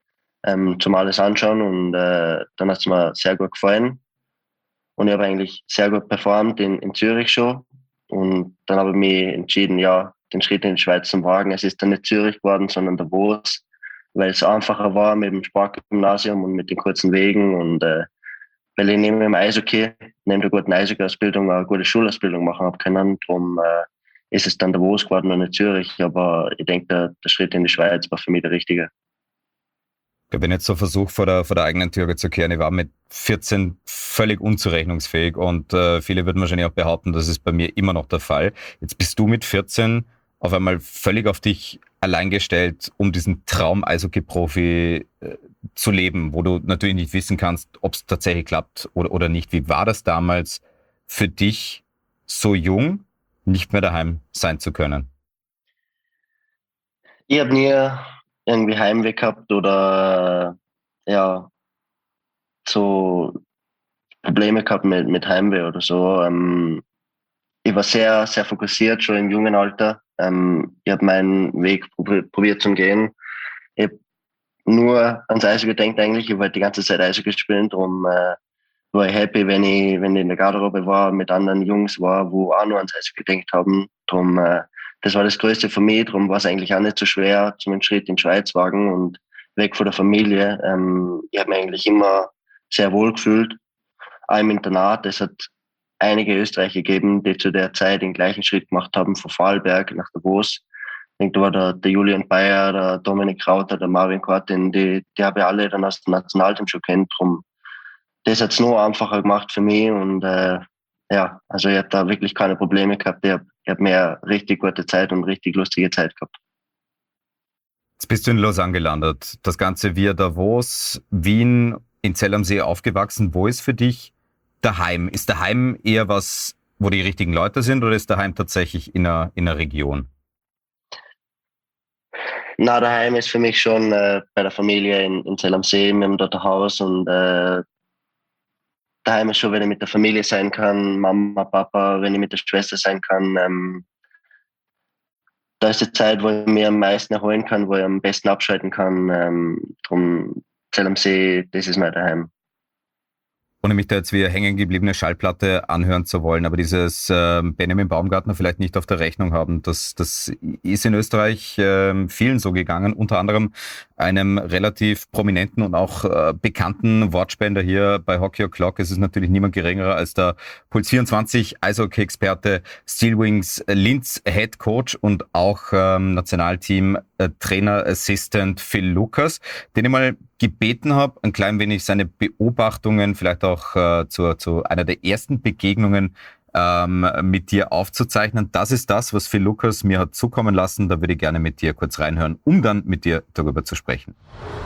ähm, zum alles anschauen und äh, dann hat es mir sehr gut gefallen. Und ich habe eigentlich sehr gut performt in, in Zürich schon. Und dann habe ich mich entschieden, ja, den Schritt in die Schweiz zu wagen. Es ist dann nicht Zürich geworden, sondern Davos, weil es einfacher war mit dem Sportgymnasium und mit den kurzen Wegen. Und äh, weil ich neben dem Eishockey, neben der guten Eishockey-Ausbildung eine gute Schulausbildung machen habe können. Darum äh, ist es dann Davos geworden und nicht Zürich. Aber ich denke, der, der Schritt in die Schweiz war für mich der richtige. Wenn ich jetzt so versuche, vor der, vor der eigenen Türe zu kehren, ich war mit vierzehn völlig unzurechnungsfähig und äh, viele würden wahrscheinlich auch behaupten, das ist bei mir immer noch der Fall. Jetzt bist du mit vierzehn auf einmal völlig auf dich allein gestellt, um diesen Traum Eishockey-Profi äh, zu leben, wo du natürlich nicht wissen kannst, ob es tatsächlich klappt oder, oder nicht. Wie war das damals für dich, so jung, nicht mehr daheim sein zu können? Ich habe nie irgendwie Heimweh gehabt oder ja so Probleme gehabt mit, mit Heimweh oder so. Ähm, ich war sehr, sehr fokussiert schon im jungen Alter. Ähm, ich habe meinen Weg prob- probiert zu gehen. Ich habe nur ans Eishockey gedacht eigentlich. Ich wollte die ganze Zeit Eishockey spielen. Darum äh, war ich happy, wenn ich, wenn ich in der Garderobe war, mit anderen Jungs war, wo auch nur ans Eishockey gedacht haben. Darum äh, das war das Größte für mich, darum war es eigentlich auch nicht so schwer, zum Schritt in die Schweiz wagen und weg von der Familie. Ähm, ich habe mich eigentlich immer sehr wohl gefühlt, auch im Internat. Es hat einige Österreicher gegeben, die zu der Zeit den gleichen Schritt gemacht haben, von Vorarlberg nach Davos. Ich denke, da war der, der Julian Bayer, der Dominik Krauter, der Marvin Kortin, die, die habe ich alle dann aus dem Nationalteam schon kennt. Drum, das hat es noch einfacher gemacht für mich und äh, ja, also ich habe da wirklich keine Probleme gehabt. Ich habe ich hab mehr richtig gute Zeit und richtig lustige Zeit gehabt. Jetzt bist du in Lausanne gelandet. Das Ganze via Davos, Wien, in Zell am See aufgewachsen. Wo ist für dich daheim? Ist daheim eher was, wo die richtigen Leute sind, oder ist daheim tatsächlich in einer, in einer Region? Na, daheim ist für mich schon äh, bei der Familie in, in Zell am See. Wir haben dort ein Haus und äh, daheim ist schon, wenn ich mit der Familie sein kann, Mama, Papa, wenn ich mit der Schwester sein kann. Ähm, da ist die Zeit, wo ich mir am meisten erholen kann, wo ich am besten abschalten kann. Ähm, drum Zell am See, das ist mein Daheim. Ohne mich da jetzt wie eine hängen gebliebene Schallplatte anhören zu wollen, aber dieses äh, Benjamin Baumgartner vielleicht nicht auf der Rechnung haben, das, das ist in Österreich äh, vielen so gegangen, unter anderem einem relativ prominenten und auch äh, bekannten Wortspender hier bei Hockey O'Clock. Es ist natürlich niemand geringerer als der Puls vierundzwanzig Eishockey-Experte Steelwings Linz Head Coach und auch ähm, Nationalteam äh, Trainer Assistant Phil Lucas, den ich mal gebeten habe, ein klein wenig seine Beobachtungen, vielleicht auch äh, zu, zu einer der ersten Begegnungen ähm, mit dir aufzuzeichnen. Das ist das, was Phil Lucas mir hat zukommen lassen. Da würde ich gerne mit dir kurz reinhören, um dann mit dir darüber zu sprechen.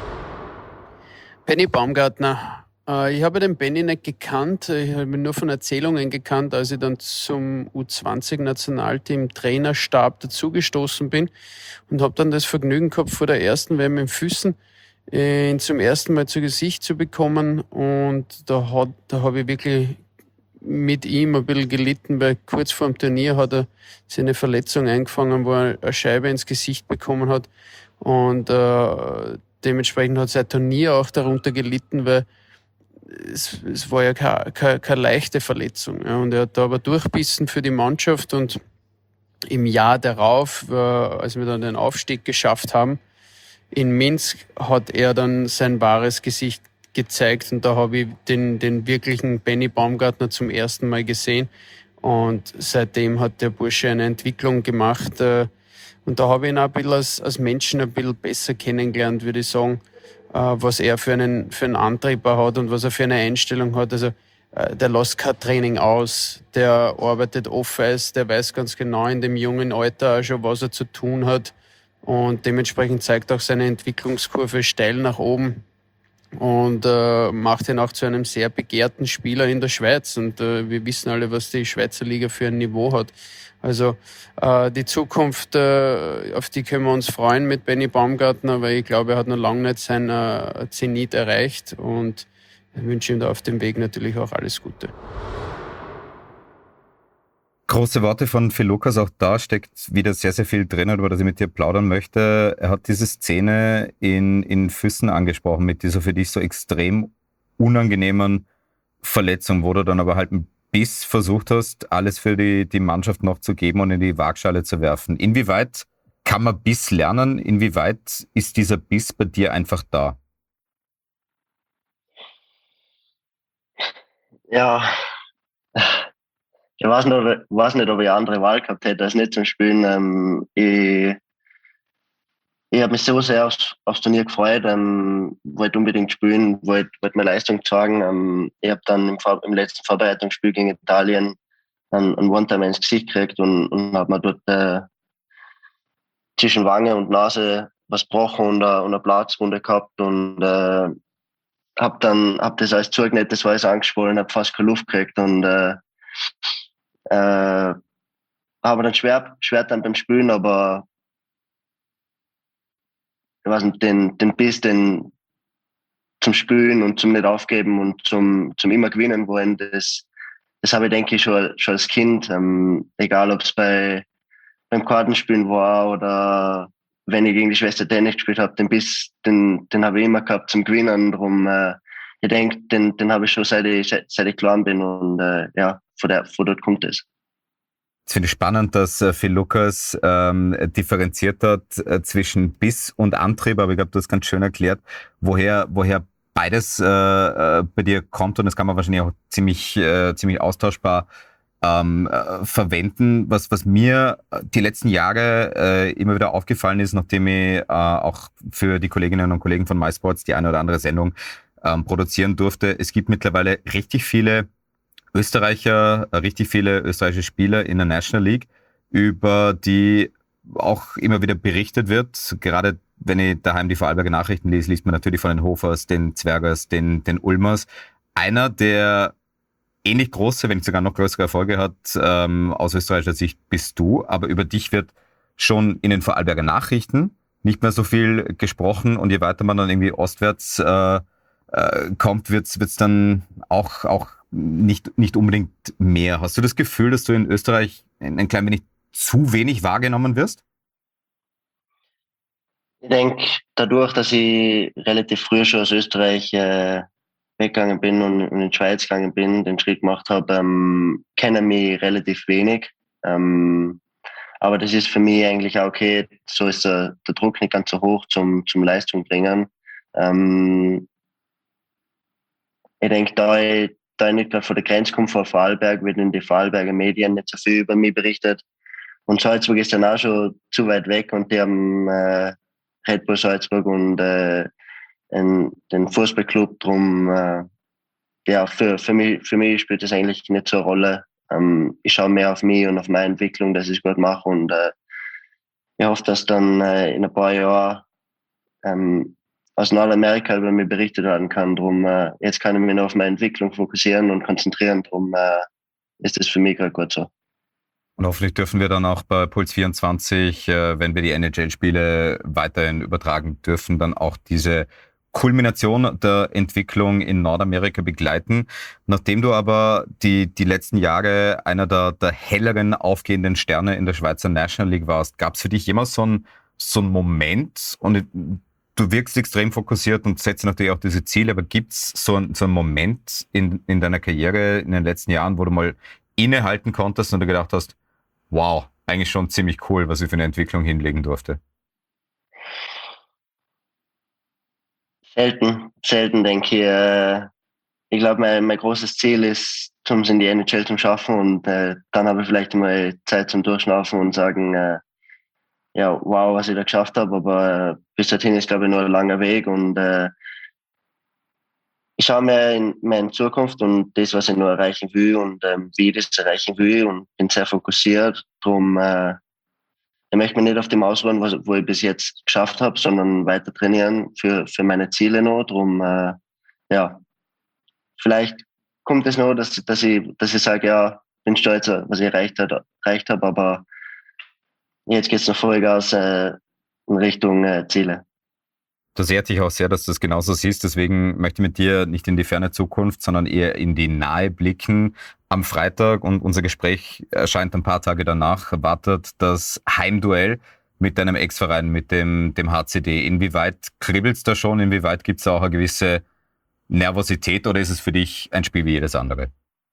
Benny Baumgartner. Äh, ich habe den Benny nicht gekannt. Ich habe ihn nur von Erzählungen gekannt, als ich dann zum U zwanzig Nationalteam Trainerstab dazugestoßen bin und habe dann das Vergnügen gehabt, vor der ersten W M in Füssen ihn zum ersten Mal zu Gesicht zu bekommen, und da, hat, da habe ich wirklich mit ihm ein bisschen gelitten, weil kurz vor dem Turnier hat er seine Verletzung eingefangen, wo er eine Scheibe ins Gesicht bekommen hat, und äh, dementsprechend hat sein Turnier auch darunter gelitten, weil es, es war ja keine, keine, keine leichte Verletzung. Ja, und er hat da aber durchbissen für die Mannschaft, und im Jahr darauf, äh, als wir dann den Aufstieg geschafft haben, in Minsk, hat er dann sein wahres Gesicht gezeigt, und da habe ich den, den wirklichen Benny Baumgartner zum ersten Mal gesehen, und seitdem hat der Bursche eine Entwicklung gemacht, und da habe ich ihn auch ein bisschen als, als Menschen ein bisschen besser kennengelernt, würde ich sagen, was er für einen, für einen Antrieb hat und was er für eine Einstellung hat. Also der lässt kein Training aus, der arbeitet off-Eis, der weiß ganz genau in dem jungen Alter auch schon, was er zu tun hat. Und dementsprechend zeigt auch seine Entwicklungskurve steil nach oben und äh, macht ihn auch zu einem sehr begehrten Spieler in der Schweiz. Und äh, wir wissen alle, was die Schweizer Liga für ein Niveau hat. Also äh, die Zukunft, äh, auf die können wir uns freuen mit Benny Baumgartner, weil ich glaube, er hat noch lange nicht sein äh, Zenit erreicht, und ich wünsche ihm da auf dem Weg natürlich auch alles Gute. Große Worte von Phil Lucas, auch da steckt wieder sehr, sehr viel drin, über das ich mit dir plaudern möchte. Er hat diese Szene in, in Füssen angesprochen, mit dieser für dich so extrem unangenehmen Verletzung, wo du dann aber halt einen Biss versucht hast, alles für die, die Mannschaft noch zu geben und in die Waagschale zu werfen. Inwieweit kann man Biss lernen? Inwieweit ist dieser Biss bei dir einfach da? Ja, ich weiß nicht, weiß nicht, ob ich eine andere Wahl gehabt hätte, als nicht zum Spielen. Ähm, ich ich habe mich so sehr aufs, aufs Turnier gefreut, ähm, wollte unbedingt spielen, wollte, wollte meine Leistung zeigen. Ähm, ich habe dann im, Vor- im letzten Vorbereitungsspiel gegen Italien einen, einen One-Timer ins Gesicht gekriegt und, und habe mir dort äh, zwischen Wange und Nase was gebrochen und eine, und eine Platzwunde gehabt und äh, habe dann hab das als zugenähtes Weiß angeschwollen, habe fast keine Luft gekriegt und äh, äh, habe dann schwer, schwer dann beim Spielen, aber ich weiß nicht, den, den Biss, den zum Spielen und zum nicht aufgeben und zum, zum immer gewinnen wollen, das, das habe ich, denke ich, schon, schon als Kind, ähm, egal ob es bei, beim Kartenspielen war oder wenn ich gegen die Schwester Tennis gespielt habe, den Biss, den, den habe ich immer gehabt zum Gewinnen. Darum, äh, ich denke, den, den habe ich schon seit ich, seit ich klein bin und äh, ja, von, der, von dort kommt es. Ich finde es spannend, dass äh, Phil Lucas ähm, differenziert hat äh, zwischen Biss und Antrieb, aber ich glaube, du hast ganz schön erklärt, woher, woher beides äh, äh, bei dir kommt und das kann man wahrscheinlich auch ziemlich, äh, ziemlich austauschbar ähm, äh, verwenden. Was, was mir die letzten Jahre äh, immer wieder aufgefallen ist, nachdem ich äh, auch für die Kolleginnen und Kollegen von MySports die eine oder andere Sendung ähm, produzieren durfte, es gibt mittlerweile richtig viele Österreicher, richtig viele österreichische Spieler in der National League, über die auch immer wieder berichtet wird. Gerade wenn ich daheim die Vorarlberger Nachrichten lese, liest man natürlich von den Hofers, den Zwergers, den, den Ulmers. Einer, der ähnlich große, wenn nicht sogar noch größere Erfolge hat, ähm, aus österreichischer Sicht bist du, aber über dich wird schon in den Vorarlberger Nachrichten nicht mehr so viel gesprochen und je weiter man dann irgendwie ostwärts äh, äh, kommt, wird's wird's dann auch auch nicht nicht unbedingt mehr. Hast du das Gefühl, dass du in Österreich ein, ein klein wenig zu wenig wahrgenommen wirst? Ich denke, dadurch, dass ich relativ früh schon aus Österreich äh, weggegangen bin und, und in die Schweiz gegangen bin, den Schritt gemacht habe, ähm, kennen mich relativ wenig. Ähm, aber das ist für mich eigentlich auch okay. So ist der, der Druck nicht ganz so hoch zum, zum Leistung bringen. Ähm, ich denke, da ich, da ich nicht gerade vor der Grenze komme, vor Vorarlberg, wird in die Vorarlberger Medien nicht so viel über mich berichtet. Und Salzburg ist dann auch schon zu weit weg und die haben äh, Red Bull Salzburg und äh, in, den Fußballclub drum. Äh, ja, für, für, mich, für mich spielt das eigentlich nicht so eine Rolle. Ähm, ich schaue mehr auf mich und auf meine Entwicklung, dass ich es gut mache und äh, ich hoffe, dass dann äh, in ein paar Jahren ähm, aus Nordamerika über mich berichtet werden kann. Drum, äh, jetzt kann ich mich noch auf meine Entwicklung fokussieren und konzentrieren. Darum äh, ist das für mich gerade gut so. Und hoffentlich dürfen wir dann auch bei Puls vierundzwanzig, äh, wenn wir die N H L-Spiele weiterhin übertragen dürfen, dann auch diese Kulmination der Entwicklung in Nordamerika begleiten. Nachdem du aber die, die letzten Jahre einer der, der helleren aufgehenden Sterne in der Schweizer National League warst, gab es für dich jemals so einen so einen Moment, und du wirkst extrem fokussiert und setzt natürlich auch diese Ziele, aber gibt es so, ein, so einen Moment in, in deiner Karriere in den letzten Jahren, wo du mal innehalten konntest und du gedacht hast, wow, eigentlich schon ziemlich cool, was ich für eine Entwicklung hinlegen durfte? Selten, selten denke ich. Äh, ich glaube, mein, mein großes Ziel ist, zum in die N H L zu schaffen und äh, dann habe ich vielleicht mal Zeit zum Durchschnaufen und sagen, äh, ja, wow, was ich da geschafft habe, aber äh, bis dorthin ist, glaube ich, noch ein langer Weg und äh, ich schaue mehr in meine Zukunft und das, was ich noch erreichen will und ähm, wie ich das erreichen will und bin sehr fokussiert. Darum äh, ich möchte mich nicht auf dem ausruhen, was wo ich bis jetzt geschafft habe, sondern weiter trainieren für, für meine Ziele noch. Darum, äh, ja, vielleicht kommt es noch, dass, dass ich, dass ich sage, ja, bin stolz, was ich erreicht, hat, erreicht habe, aber jetzt geht es noch Vollgas äh, in Richtung äh, Ziele. Das ehrt dich auch sehr, dass du es genauso siehst. Deswegen möchte ich mit dir nicht in die ferne Zukunft, sondern eher in die nahe blicken. Am Freitag, und unser Gespräch erscheint ein paar Tage danach, wartet das Heimduell mit deinem Ex-Verein, mit dem, dem H C D. Inwieweit kribbelt's da schon? Inwieweit gibt's da auch eine gewisse Nervosität oder ist es für dich ein Spiel wie jedes andere?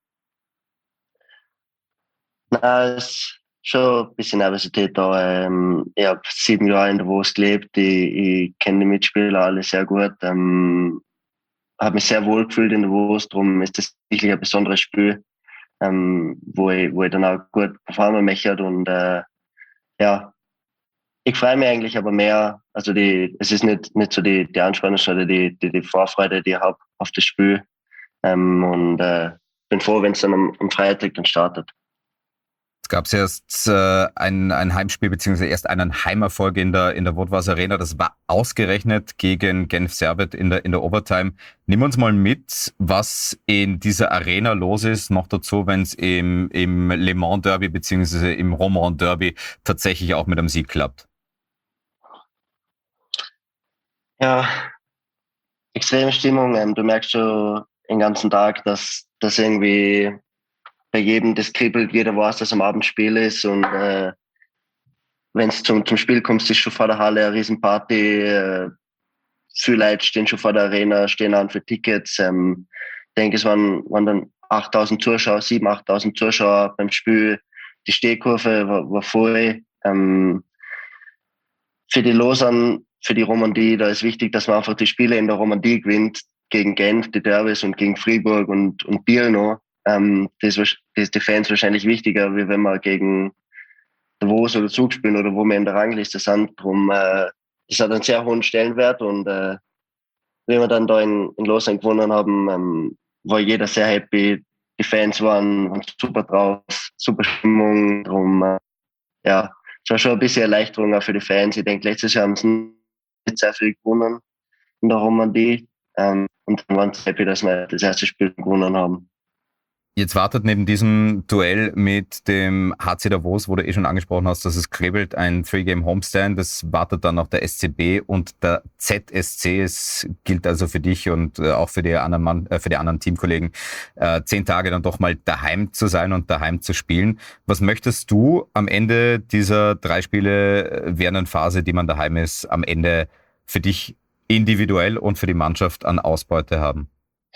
Na, es ist schon ein bisschen Nervosität da. Ähm, ich habe sieben Jahre in Davos gelebt. Ich, ich kenne die Mitspieler alle sehr gut. Ähm, habe mich sehr wohl gefühlt in Davos. Darum ist das sicherlich ein besonderes Spiel, ähm, wo, ich, wo ich dann auch gut performen möchte. Und äh, ja, ich freue mich eigentlich aber mehr. Also die, es ist nicht, nicht so die, die Anspannung, sondern die, die, die Vorfreude, die ich habe auf das Spiel. Ähm, und äh, bin froh, wenn es dann am, am Freitag dann startet. Es gab erst äh, ein, ein Heimspiel, beziehungsweise erst einen Heimerfolg in der, in der Vodwas Arena. Das war ausgerechnet gegen Genf Servet in der, in der Overtime. Nimm uns mal mit, was in dieser Arena los ist. Noch dazu, wenn es im, im Le Mans Derby, beziehungsweise im Romand Derby tatsächlich auch mit einem Sieg klappt. Ja, extreme Stimmung. Ähm, du merkst schon den ganzen Tag, dass das irgendwie bei jedem das kribbelt, jeder weiß, dass am Abend Spiel ist und äh, wenn es zum, zum Spiel kommt, ist schon vor der Halle eine Riesenparty. Äh, viele Leute stehen schon vor der Arena, stehen an für Tickets. Ähm, ich denke, es waren, waren dann achttausend Zuschauer, siebentausend, achttausend Zuschauer beim Spiel. Die Stehkurve war, war voll. Ähm, für die Losern, für die Romandie, da ist wichtig, dass man einfach die Spiele in der Romandie gewinnt, gegen Genf, die Derbys und gegen Fribourg und, und Biel noch. Ähm, das, ist, das ist die Fans wahrscheinlich wichtiger, wie wenn wir gegen Davos oder Zug spielen oder wo wir in der Rangliste sind. Darum, äh, das hat einen sehr hohen Stellenwert und äh, wenn wir dann da in, in Lausanne gewonnen haben, ähm, war jeder sehr happy. Die Fans waren, waren super drauf, super Stimmung. Darum, äh, ja, es war schon ein bisschen Erleichterung auch für die Fans. Ich denke, letztes Jahr haben sie nicht sehr viel gewonnen in der Romandie ähm, und dann waren sie happy, dass wir das erste Spiel gewonnen haben. Jetzt wartet neben diesem Duell mit dem H C Davos, wo du eh schon angesprochen hast, dass es kribbelt, ein Three-Game-Homestand. Das wartet dann noch der S C B und der Z S C. Es gilt also für dich und auch für die anderen, Mann, äh, für die anderen Teamkollegen, äh, zehn Tage dann doch mal daheim zu sein und daheim zu spielen. Was möchtest du am Ende dieser drei Spiele während Phase, die man daheim ist, am Ende für dich individuell und für die Mannschaft an Ausbeute haben?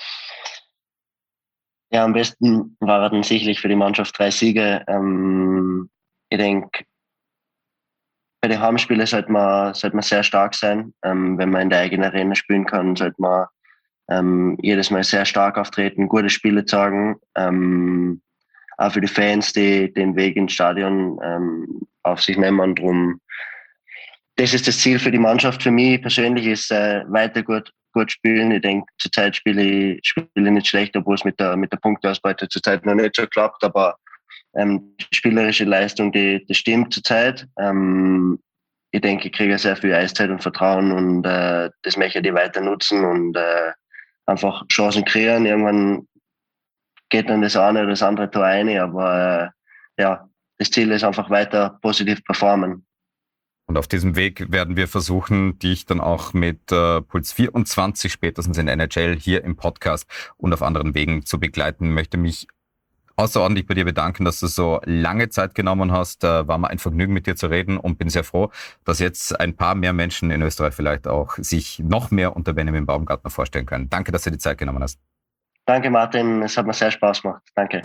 Ja, am besten waren sicherlich für die Mannschaft drei Siege. Ähm, ich denke, bei den Heimspielen sollte man, sollte man sehr stark sein. Ähm, wenn man in der eigenen Arena spielen kann, sollte man ähm, jedes Mal sehr stark auftreten, gute Spiele zeigen. Ähm, auch für die Fans, die den Weg ins Stadion ähm, auf sich nehmen. Drum, das ist das Ziel für die Mannschaft. Für mich persönlich ist äh, weiter gut gut spielen. Ich denke, zurzeit spiele ich, spiele ich nicht schlecht, obwohl es mit der, mit der Punkteausbeute zurzeit noch nicht so klappt, aber ähm, die spielerische Leistung, die, die stimmt zurzeit. Ähm, ich denke, ich kriege sehr viel Eiszeit und Vertrauen und äh, das möchte ich weiter nutzen und äh, einfach Chancen kreieren. Irgendwann geht dann das eine oder das andere Tor rein, aber äh, ja, das Ziel ist einfach weiter positiv performen. Und auf diesem Weg werden wir versuchen, dich dann auch mit äh, Puls vierundzwanzig spätestens in der N H L hier im Podcast und auf anderen Wegen zu begleiten. Ich möchte mich außerordentlich bei dir bedanken, dass du so lange Zeit genommen hast. Äh, war mal ein Vergnügen, mit dir zu reden und bin sehr froh, dass jetzt ein paar mehr Menschen in Österreich vielleicht auch sich noch mehr unter Benjamin Baumgartner vorstellen können. Danke, dass du die Zeit genommen hast. Danke, Martin. Es hat mir sehr Spaß gemacht. Danke.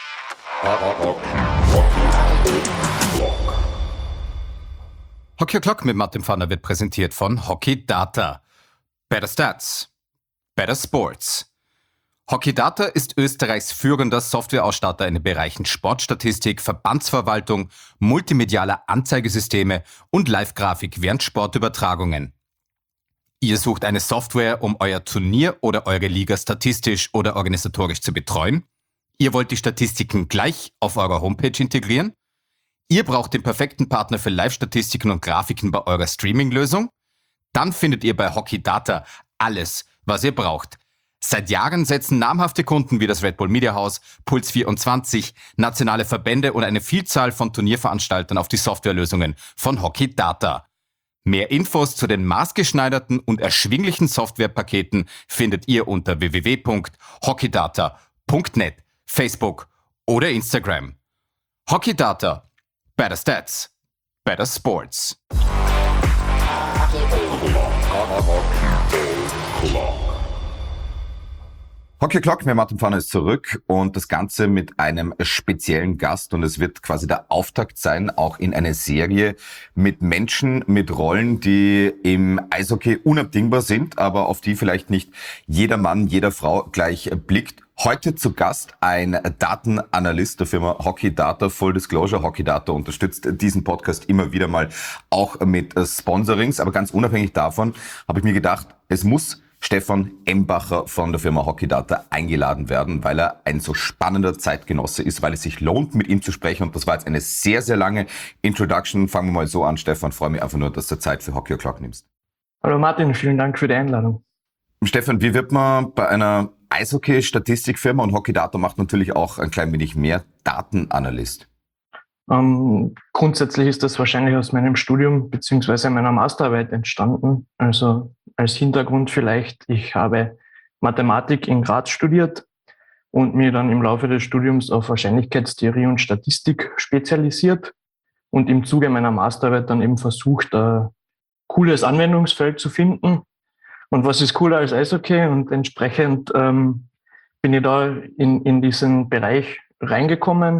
Hockey O'Clock mit Martin Pfanner wird präsentiert von Hockey Data. Better Stats. Better Sports. Hockey Data ist Österreichs führender Softwareausstatter in den Bereichen Sportstatistik, Verbandsverwaltung, multimedialer Anzeigesysteme und Live-Grafik während Sportübertragungen. Ihr sucht eine Software, um euer Turnier oder eure Liga statistisch oder organisatorisch zu betreuen? Ihr wollt die Statistiken gleich auf eurer Homepage integrieren? Ihr braucht den perfekten Partner für Live-Statistiken und Grafiken bei eurer Streaming-Lösung? Dann findet ihr bei Hockey Data alles, was ihr braucht. Seit Jahren setzen namhafte Kunden wie das Red Bull Media House, Puls vierundzwanzig, nationale Verbände und eine Vielzahl von Turnierveranstaltern auf die Softwarelösungen von Hockey Data. Mehr Infos zu den maßgeschneiderten und erschwinglichen Softwarepaketen findet ihr unter w w w punkt hockeydata punkt net, Facebook oder Instagram. Hockeydata. Better Stats. Better Sports. Hockey Clock, mir Martin Pfanner ist zurück und das Ganze mit einem speziellen Gast und es wird quasi der Auftakt sein, auch in eine Serie mit Menschen, mit Rollen, die im Eishockey unabdingbar sind, aber auf die vielleicht nicht jeder Mann, jeder Frau gleich blickt. Heute zu Gast ein Datenanalyst der Firma Hockey Data. Full Disclosure, Hockey Data unterstützt diesen Podcast immer wieder mal auch mit Sponsorings, aber ganz unabhängig davon habe ich mir gedacht, es muss Stefan Embacher von der Firma Hockey Data eingeladen werden, weil er ein so spannender Zeitgenosse ist, weil es sich lohnt, mit ihm zu sprechen. Und das war jetzt eine sehr, sehr lange Introduction. Fangen wir mal so an, Stefan. Freue mich einfach nur, dass du Zeit für Hockey Clock nimmst. Hallo Martin, vielen Dank für die Einladung. Stefan, wie wird man bei einer Eishockey-Statistikfirma, und Hockey Data macht natürlich auch ein klein wenig mehr, Datenanalyst? Ähm, grundsätzlich ist das wahrscheinlich aus meinem Studium beziehungsweise meiner Masterarbeit entstanden. Also als Hintergrund vielleicht, ich habe Mathematik in Graz studiert und mir dann im Laufe des Studiums auf Wahrscheinlichkeitstheorie und Statistik spezialisiert und im Zuge meiner Masterarbeit dann eben versucht, ein cooles Anwendungsfeld zu finden. Und was ist cooler als Eishockey? Und entsprechend ähm, bin ich da in, in diesen Bereich reingekommen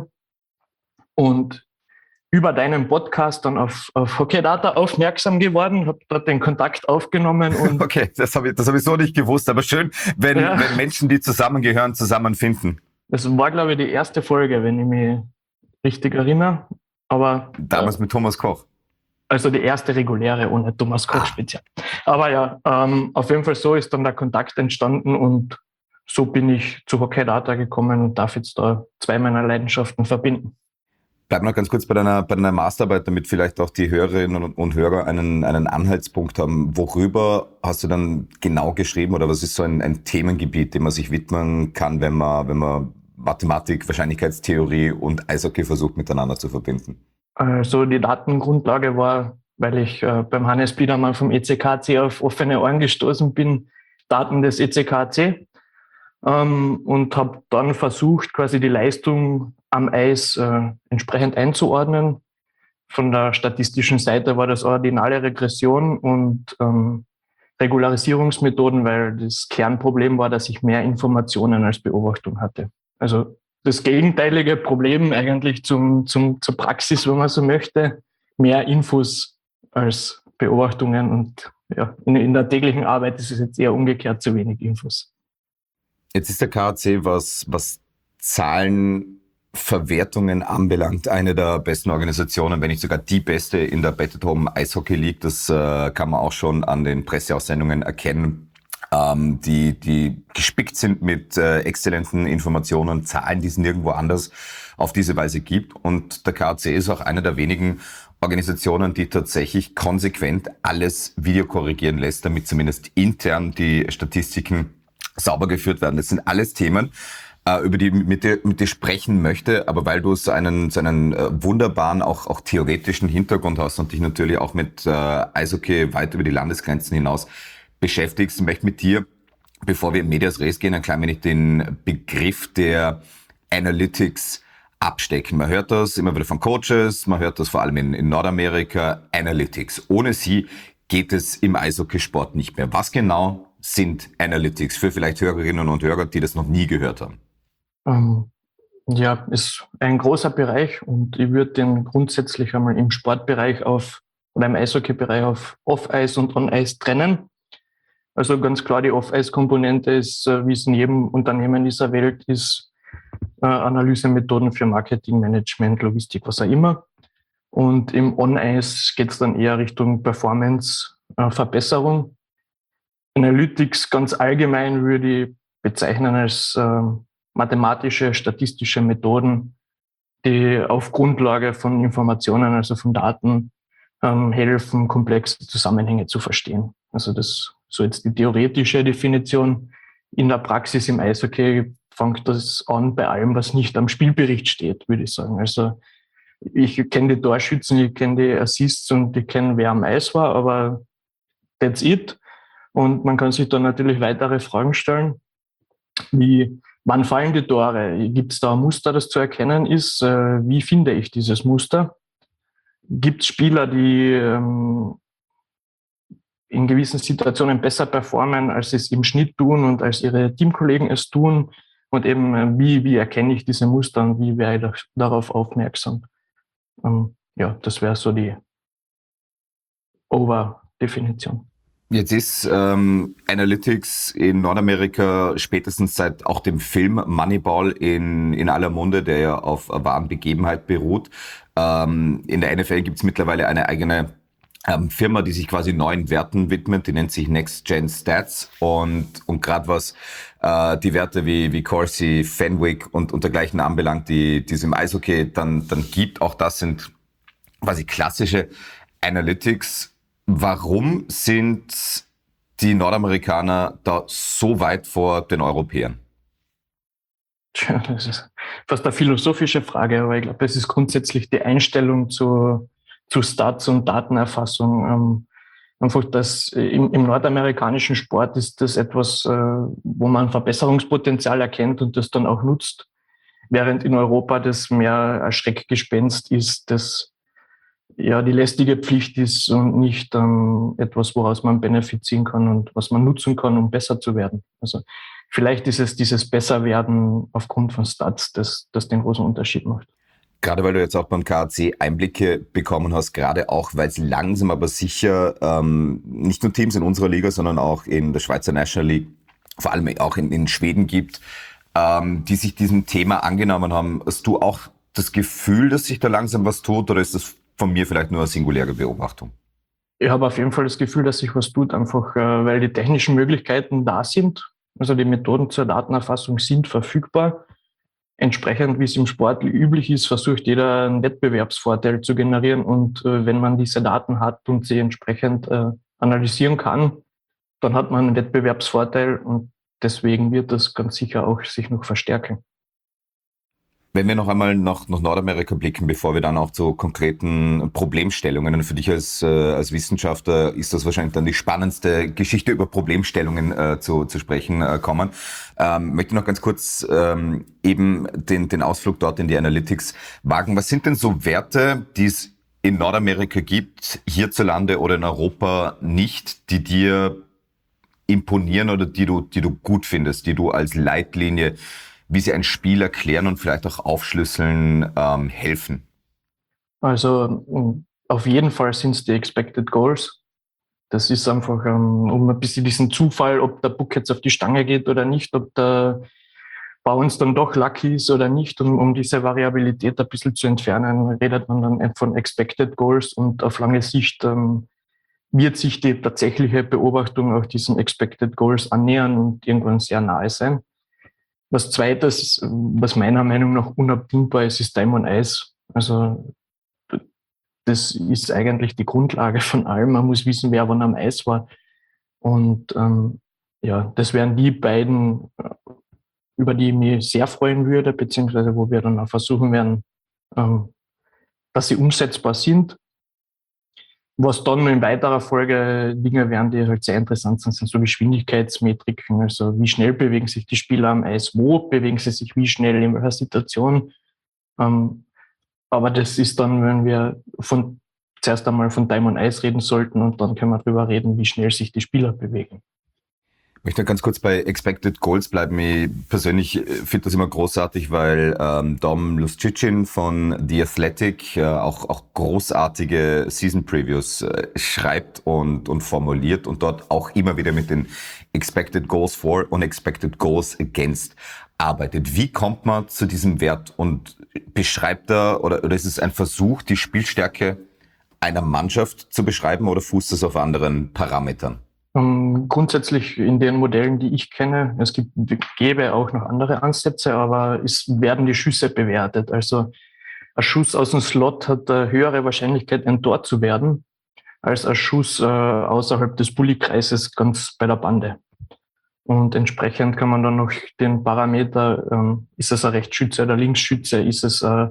und über deinen Podcast dann auf, auf Hockey Data aufmerksam geworden, habe dort den Kontakt aufgenommen. Und okay, das habe ich, das hab ich so nicht gewusst, aber schön, wenn, ja. wenn Menschen, die zusammengehören, zusammenfinden. Das war, glaube ich, die erste Folge, wenn ich mich richtig erinnere. Aber damals äh, mit Thomas Koch. Also die erste reguläre ohne Thomas Koch ah. speziell. Aber ja, ähm, auf jeden Fall so ist dann der Kontakt entstanden und so bin ich zu Hockey Data gekommen und darf jetzt da zwei meiner Leidenschaften verbinden. Bleib noch ganz kurz bei deiner, bei deiner Masterarbeit, damit vielleicht auch die Hörerinnen und, und Hörer einen, einen Anhaltspunkt haben. Worüber hast du dann genau geschrieben oder was ist so ein, ein Themengebiet, dem man sich widmen kann, wenn man, wenn man Mathematik, Wahrscheinlichkeitstheorie und Eishockey versucht miteinander zu verbinden? Also die Datengrundlage war, weil ich äh, beim Hannes Biedermann vom E C K C auf offene Ohren gestoßen bin, Daten des E C K C ähm, und habe dann versucht, quasi die Leistung am Eis äh, entsprechend einzuordnen. Von der statistischen Seite war das ordinale Regression und ähm, Regularisierungsmethoden, weil das Kernproblem war, dass ich mehr Informationen als Beobachtung hatte. Also das gegenteilige Problem eigentlich zum, zum, zur Praxis, wenn man so möchte, mehr Infos als Beobachtungen und ja, in, in der täglichen Arbeit ist es jetzt eher umgekehrt, zu wenig Infos. Jetzt ist der K A C, was, was Zahlen Verwertungen anbelangt, eine der besten Organisationen, wenn nicht sogar die beste in der Bet at Home Eishockey League. Das äh, kann man auch schon an den Presseaussendungen erkennen, ähm, die die gespickt sind mit äh, exzellenten Informationen, Zahlen, die es nirgendwo anders auf diese Weise gibt. Und der K A C ist auch eine der wenigen Organisationen, die tatsächlich konsequent alles videokorrigieren lässt, damit zumindest intern die Statistiken sauber geführt werden. Das sind alles Themen, über die ich mit dir, mit dir sprechen möchte, aber weil du so einen, so einen äh, wunderbaren, auch, auch theoretischen Hintergrund hast und dich natürlich auch mit äh, Eishockey weit über die Landesgrenzen hinaus beschäftigst, möchte ich mit dir, bevor wir in Medias Res gehen, ein klein wenig den Begriff der Analytics abstecken. Man hört das immer wieder von Coaches, man hört das vor allem in, in Nordamerika, Analytics. Ohne sie geht es im Eishockeysport nicht mehr. Was genau sind Analytics für vielleicht Hörerinnen und Hörer, die das noch nie gehört haben? Ähm, ja, ist ein großer Bereich und ich würde den grundsätzlich einmal im Sportbereich auf oder im Eishockey-Bereich auf Off-Ice und On-Ice trennen. Also ganz klar, die Off-Ice-Komponente ist, wie es in jedem Unternehmen dieser Welt ist, äh, Analysemethoden für Marketing, Management, Logistik, was auch immer. Und im On-Ice geht es dann eher Richtung Performance-Verbesserung. Äh, Analytics ganz allgemein würde ich bezeichnen als äh, mathematische, statistische Methoden, die auf Grundlage von Informationen, also von Daten, ähm, helfen, komplexe Zusammenhänge zu verstehen. Also das so jetzt die theoretische Definition. In der Praxis im Eishockey fängt das an bei allem, was nicht am Spielbericht steht, würde ich sagen. Also ich kenne die Torschützen, ich kenne die Assists und ich kenne, wer am Eis war, aber that's it. Und man kann sich dann natürlich weitere Fragen stellen, wie, wann fallen die Tore? Gibt es da ein Muster, das zu erkennen ist? Wie finde ich dieses Muster? Gibt es Spieler, die ähm, in gewissen Situationen besser performen, als sie es im Schnitt tun und als ihre Teamkollegen es tun? Und eben, wie, wie erkenne ich diese Muster und wie werde ich darauf aufmerksam? Ähm, ja, das wäre so die Over-Definition. Jetzt ist ähm, Analytics in Nordamerika spätestens seit auch dem Film Moneyball in, in aller Munde, der ja auf einer wahren Begebenheit beruht. Ähm, in der N F L gibt es mittlerweile eine eigene ähm, Firma, die sich quasi neuen Werten widmet, die nennt sich Next Gen Stats. Und, und gerade was äh, die Werte wie, wie Corsi, Fenwick und, und dergleichen anbelangt, die, die es im Eishockey dann, dann gibt, auch das sind quasi klassische Analytics. Warum sind die Nordamerikaner da so weit vor den Europäern? Tja, das ist fast eine philosophische Frage, aber ich glaube, es ist grundsätzlich die Einstellung zu, zu Stats und Datenerfassung. Ähm, einfach, dass im, im nordamerikanischen Sport ist das etwas, äh, wo man Verbesserungspotenzial erkennt und das dann auch nutzt, während in Europa das mehr ein Schreckgespenst ist, das ja die lästige Pflicht ist und nicht ähm, etwas, woraus man Benefit ziehen kann und was man nutzen kann, um besser zu werden. Also vielleicht ist es dieses Besserwerden aufgrund von Stats, das, das den großen Unterschied macht. Gerade weil du jetzt auch beim K A C Einblicke bekommen hast, gerade auch, weil es langsam aber sicher ähm, nicht nur Teams in unserer Liga, sondern auch in der Schweizer National League, vor allem auch in, in Schweden gibt, ähm, die sich diesem Thema angenommen haben. Hast du auch das Gefühl, dass sich da langsam was tut, oder ist das von mir vielleicht nur eine singuläre Beobachtung? Ich habe auf jeden Fall das Gefühl, dass sich was tut, einfach weil die technischen Möglichkeiten da sind. Also die Methoden zur Datenerfassung sind verfügbar. Entsprechend, wie es im Sport üblich ist, versucht jeder einen Wettbewerbsvorteil zu generieren. Und äh, wenn man diese Daten hat und sie entsprechend äh, analysieren kann, dann hat man einen Wettbewerbsvorteil und deswegen wird das ganz sicher auch sich noch verstärken. Wenn wir noch einmal nach, nach Nordamerika blicken, bevor wir dann auch zu konkreten Problemstellungen, für dich als, äh, als Wissenschaftler ist das wahrscheinlich dann die spannendste Geschichte über Problemstellungen äh, zu, zu sprechen äh, kommen. Ähm, möchte noch ganz kurz ähm, eben den, den Ausflug dort in die Analytics wagen. Was sind denn so Werte, die es in Nordamerika gibt, hierzulande oder in Europa nicht, die dir imponieren oder die du, die du gut findest, die du als Leitlinie, wie sie ein Spiel erklären und vielleicht auch aufschlüsseln, ähm, helfen? Also auf jeden Fall sind es die Expected Goals. Das ist einfach ähm, um ein bisschen diesen Zufall, ob der Puck jetzt auf die Stange geht oder nicht, ob der Bounce dann doch lucky ist oder nicht. Um, um diese Variabilität ein bisschen zu entfernen, redet man dann von Expected Goals und auf lange Sicht ähm, wird sich die tatsächliche Beobachtung auch diesen Expected Goals annähern und irgendwann sehr nahe sein. Was Zweites, was meiner Meinung nach unabdingbar ist, ist Time on Ice. Also das ist eigentlich die Grundlage von allem. Man muss wissen, wer wann am Eis war. Und ähm, ja, das wären die beiden, über die ich mich sehr freuen würde, beziehungsweise wo wir dann auch versuchen werden, ähm, dass sie umsetzbar sind. Was dann in weiterer Folge Dinge wären, die halt sehr interessant sind, sind so Geschwindigkeitsmetriken. Also wie schnell bewegen sich die Spieler am Eis, wo bewegen sie sich wie schnell, in welcher Situation. Ähm, aber das ist dann, wenn wir von zuerst einmal von Time on Ice reden sollten und dann können wir darüber reden, wie schnell sich die Spieler bewegen. Ich möchte ganz kurz bei Expected Goals bleiben. Ich persönlich finde das immer großartig, weil ähm, Dom Luszczyszyn von The Athletic äh, auch, auch großartige Season Previews äh, schreibt und, und formuliert und dort auch immer wieder mit den Expected Goals for und Expected Goals against arbeitet. Wie kommt man zu diesem Wert und beschreibt er, oder, oder ist es ein Versuch, die Spielstärke einer Mannschaft zu beschreiben, oder fußt es auf anderen Parametern? Um, grundsätzlich in den Modellen, die ich kenne, es gibt, gäbe auch noch andere Ansätze, aber es werden die Schüsse bewertet. Also ein Schuss aus dem Slot hat eine höhere Wahrscheinlichkeit, ein Tor zu werden, als ein Schuss äh, außerhalb des Bullykreises ganz bei der Bande. Und entsprechend kann man dann noch den Parameter, ähm, ist es ein Rechtsschütze oder Linksschütze, ist es ein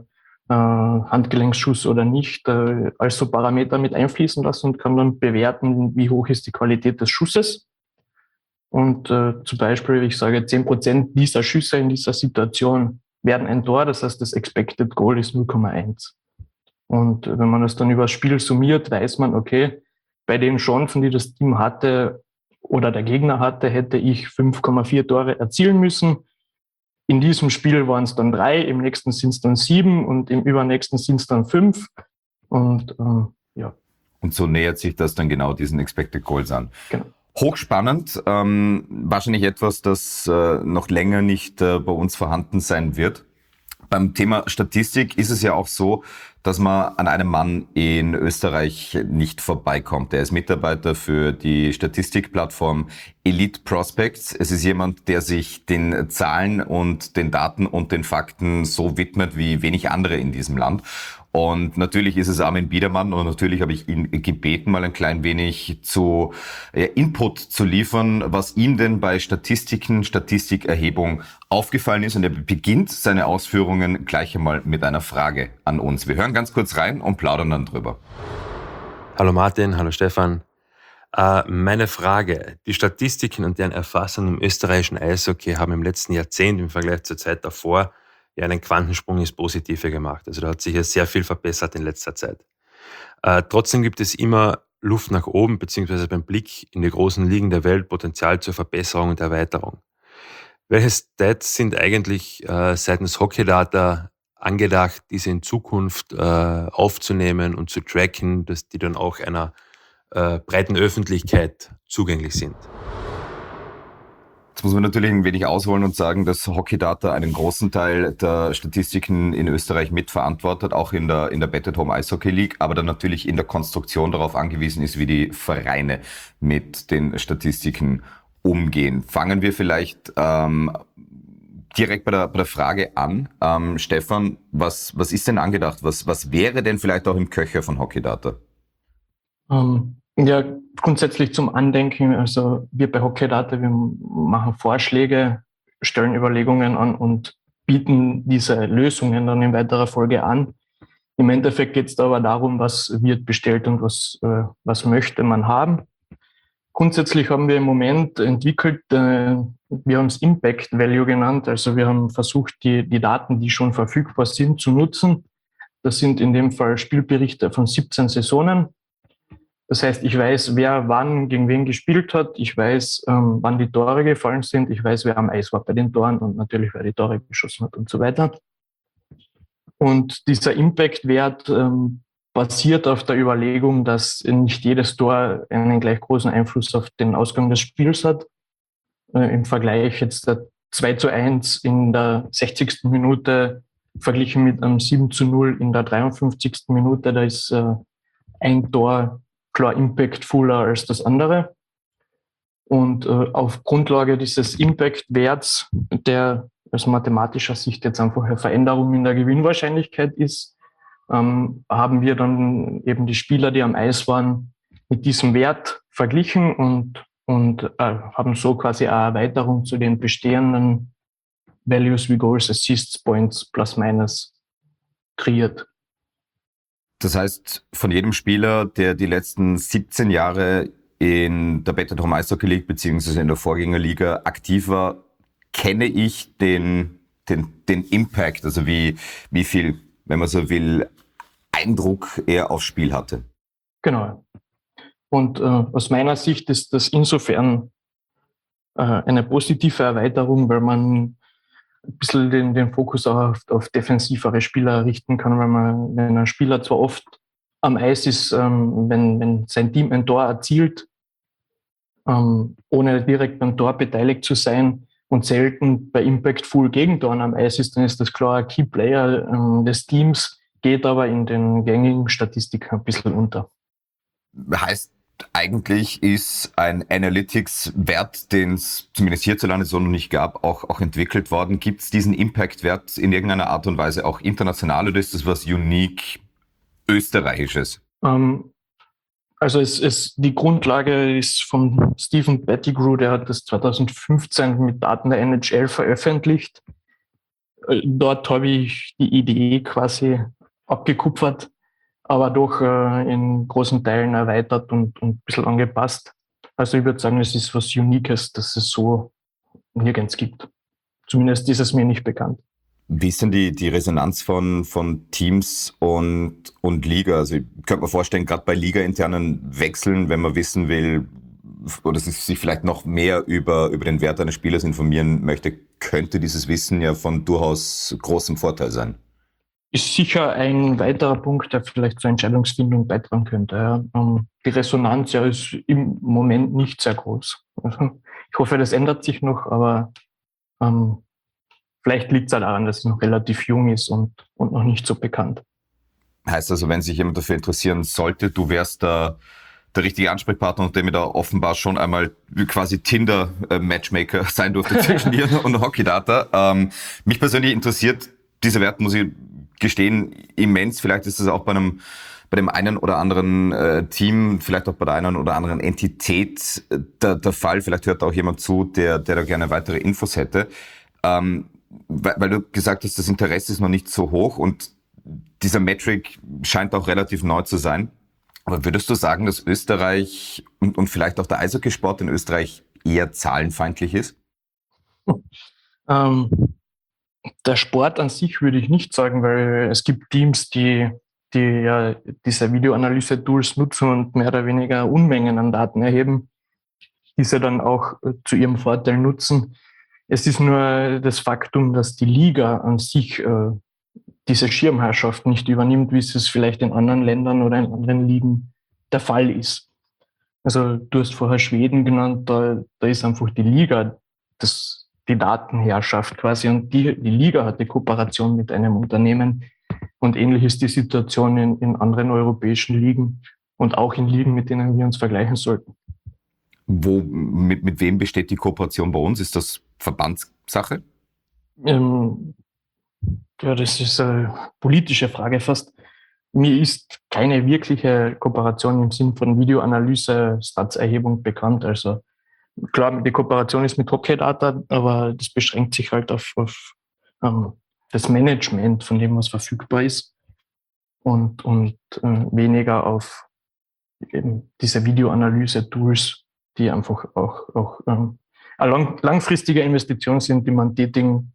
äh, Handgelenksschuss oder nicht, äh, als so Parameter mit einfließen lassen und kann dann bewerten, wie hoch ist die Qualität des Schusses. Und äh, zum Beispiel, ich sage, zehn Prozent dieser Schüsse in dieser Situation werden ein Tor, das heißt, das Expected Goal ist null Komma eins. Und wenn man das dann über das Spiel summiert, weiß man, okay, bei den Chancen, die das Team hatte oder der Gegner hatte, hätte ich fünf Komma vier Tore erzielen müssen. In diesem Spiel waren es dann drei, im nächsten sind es dann sieben und im übernächsten sind es dann fünf. Und ähm, ja. Und so nähert sich das dann genau diesen Expected Goals an. Genau. Hochspannend, ähm, wahrscheinlich etwas, das äh, noch länger nicht äh, bei uns vorhanden sein wird. Beim Thema Statistik ist es ja auch so, dass man an einem Mann in Österreich nicht vorbeikommt. Er ist Mitarbeiter für die Statistikplattform Elite Prospects. Es ist jemand, der sich den Zahlen und den Daten und den Fakten so widmet wie wenig andere in diesem Land. Und natürlich ist es Armin Biedermann und natürlich habe ich ihn gebeten, mal ein klein wenig zu äh, Input zu liefern, was ihm denn bei Statistiken, Statistikerhebung aufgefallen ist. Und er beginnt seine Ausführungen gleich einmal mit einer Frage an uns. Wir hören ganz kurz rein und plaudern dann drüber. Hallo Martin, hallo Stefan. Äh, meine Frage, die Statistiken und deren Erfassung im österreichischen Eishockey haben im letzten Jahrzehnt im Vergleich zur Zeit davor ja einen Quantensprung ins Positive gemacht. Also da hat sich ja sehr viel verbessert in letzter Zeit. Äh, trotzdem gibt es immer Luft nach oben, beziehungsweise beim Blick in die großen Ligen der Welt Potenzial zur Verbesserung und Erweiterung. Welche Stats sind eigentlich äh, seitens Hockeydata angedacht, diese in Zukunft äh, aufzunehmen und zu tracken, dass die dann auch einer äh, breiten Öffentlichkeit zugänglich sind? Jetzt muss man natürlich ein wenig ausholen und sagen, dass Hockeydata einen großen Teil der Statistiken in Österreich mitverantwortet, auch in der, in der Betted Home Eishockey League, aber dann natürlich in der Konstruktion darauf angewiesen ist, wie die Vereine mit den Statistiken umgehen. Fangen wir vielleicht ähm, direkt bei der, bei der Frage an. Ähm, Stefan, was, was ist denn angedacht? Was, was wäre denn vielleicht auch im Köcher von Hockeydata? Ähm, ja, grundsätzlich zum Andenken. Also wir bei Hockeydata, wir machen Vorschläge, stellen Überlegungen an und bieten diese Lösungen dann in weiterer Folge an. Im Endeffekt geht es aber darum, was wird bestellt und was, äh, was möchte man haben. Grundsätzlich haben wir im Moment entwickelt, äh, wir haben es Impact Value genannt, also wir haben versucht, die, die Daten, die schon verfügbar sind, zu nutzen. Das sind in dem Fall Spielberichte von siebzehn Saisonen. Das heißt, ich weiß, wer wann gegen wen gespielt hat, ich weiß, ähm, wann die Tore gefallen sind, ich weiß, wer am Eis war bei den Toren und natürlich, wer die Tore geschossen hat und so weiter. Und dieser Impact-Wert ähm, basiert auf der Überlegung, dass nicht jedes Tor einen gleich großen Einfluss auf den Ausgang des Spiels hat. Äh, Im Vergleich jetzt der zwei zu eins in der sechzigsten Minute verglichen mit einem sieben zu null in der dreiundfünfzigsten Minute, da ist äh, ein Tor klar impactfuller als das andere. Und äh, auf Grundlage dieses Impact-Werts, der aus mathematischer Sicht jetzt einfach eine Veränderung in der Gewinnwahrscheinlichkeit ist, ähm, haben wir dann eben die Spieler, die am Eis waren, mit diesem Wert verglichen und, und äh, haben so quasi eine Erweiterung zu den bestehenden Values wie Goals, Assists, Points, Plus, Minus kreiert. Das heißt, von jedem Spieler, der die letzten siebzehn Jahre in der Betted Home Eishockey League beziehungsweise in der Vorgängerliga aktiv war, kenne ich den, den, den Impact, also wie, wie viel, wenn man so will, Eindruck er aufs Spiel hatte. Genau. Und äh, aus meiner Sicht ist das insofern äh, eine positive Erweiterung, weil man ein bisschen den, den Fokus auch auf, auf defensivere Spieler richten kann, weil man, wenn ein Spieler zwar oft am Eis ist, ähm, wenn, wenn sein Team ein Tor erzielt, ähm, ohne direkt am Tor beteiligt zu sein und selten bei Impactful Gegentoren am Eis ist, dann ist das klar ein Key Player ähm, des Teams, geht aber in den gängigen Statistiken ein bisschen unter. Heißt, eigentlich ist ein Analytics-Wert, den es zumindest hierzulande so noch nicht gab, auch, auch entwickelt worden. Gibt es diesen Impact-Wert in irgendeiner Art und Weise auch international oder ist das was unique Österreichisches? Ähm, also es, es, die Grundlage ist von Stephen Pettigrew, der hat das zweitausendfünfzehn mit Daten der N H L veröffentlicht. dort habe ich die Idee quasi abgekupfert, aber doch äh, in großen Teilen erweitert und, und ein bisschen angepasst. Also ich würde sagen, es ist was Uniques, das es so nirgends gibt. Zumindest ist es mir nicht bekannt. Wie ist denn die, die Resonanz von, von Teams und, und Liga? Also ich könnte mir vorstellen, gerade bei Liga-internen Wechseln, wenn man wissen will oder sich vielleicht noch mehr über, über den Wert eines Spielers informieren möchte, könnte dieses Wissen ja von durchaus großem Vorteil sein. Ist sicher ein weiterer Punkt, der vielleicht zur Entscheidungsfindung beitragen könnte. Ja. Die Resonanz ja ist im Moment nicht sehr groß. Also ich hoffe, das ändert sich noch, aber ähm, vielleicht liegt es ja daran, dass es noch relativ jung ist und, und noch nicht so bekannt. Heißt also, wenn sich jemand dafür interessieren sollte, du wärst da der richtige Ansprechpartner, und der mir da offenbar schon einmal quasi Tinder-Matchmaker sein durfte zwischen dir und Hockeydata. Ähm, mich persönlich interessiert dieser Wert, muss ich gestehen, immens. Vielleicht ist es auch bei einem bei dem einen oder anderen äh, Team, vielleicht auch bei der einen oder anderen Entität äh, der, der Fall. Vielleicht hört auch jemand zu, der, der da gerne weitere Infos hätte. Ähm, weil, weil du gesagt hast, das Interesse ist noch nicht so hoch und dieser Metric scheint auch relativ neu zu sein. Aber würdest du sagen, dass Österreich und, und vielleicht auch der Eishockeysport in Österreich eher zahlenfeindlich ist? Ähm, der Sport an sich würde ich nicht sagen, weil es gibt Teams, die, die ja diese Videoanalyse-Tools nutzen und mehr oder weniger Unmengen an Daten erheben, die sie dann auch zu ihrem Vorteil nutzen. Es ist nur das Faktum, dass die Liga an sich äh, diese Schirmherrschaft nicht übernimmt, wie es vielleicht in anderen Ländern oder in anderen Ligen der Fall ist. Also du hast vorher Schweden genannt, da, da ist einfach die Liga, das, die Datenherrschaft quasi, und die, die Liga hat die Kooperation mit einem Unternehmen, und ähnlich ist die Situation in, in anderen europäischen Ligen und auch in Ligen, mit denen wir uns vergleichen sollten. Wo, mit, mit wem besteht die Kooperation bei uns? Ist das Verbandssache? Ähm, Ja, das ist eine politische Frage fast. Mir ist keine wirkliche Kooperation im Sinn von Videoanalyse, Statserhebung bekannt. Also klar, die Kooperation ist mit Hockeydata, aber das beschränkt sich halt auf, auf ähm, das Management von dem, was verfügbar ist, und, und äh, weniger auf eben diese Videoanalyse-Tools, die einfach auch, auch ähm, eine lang, langfristige Investition sind, die man tätigen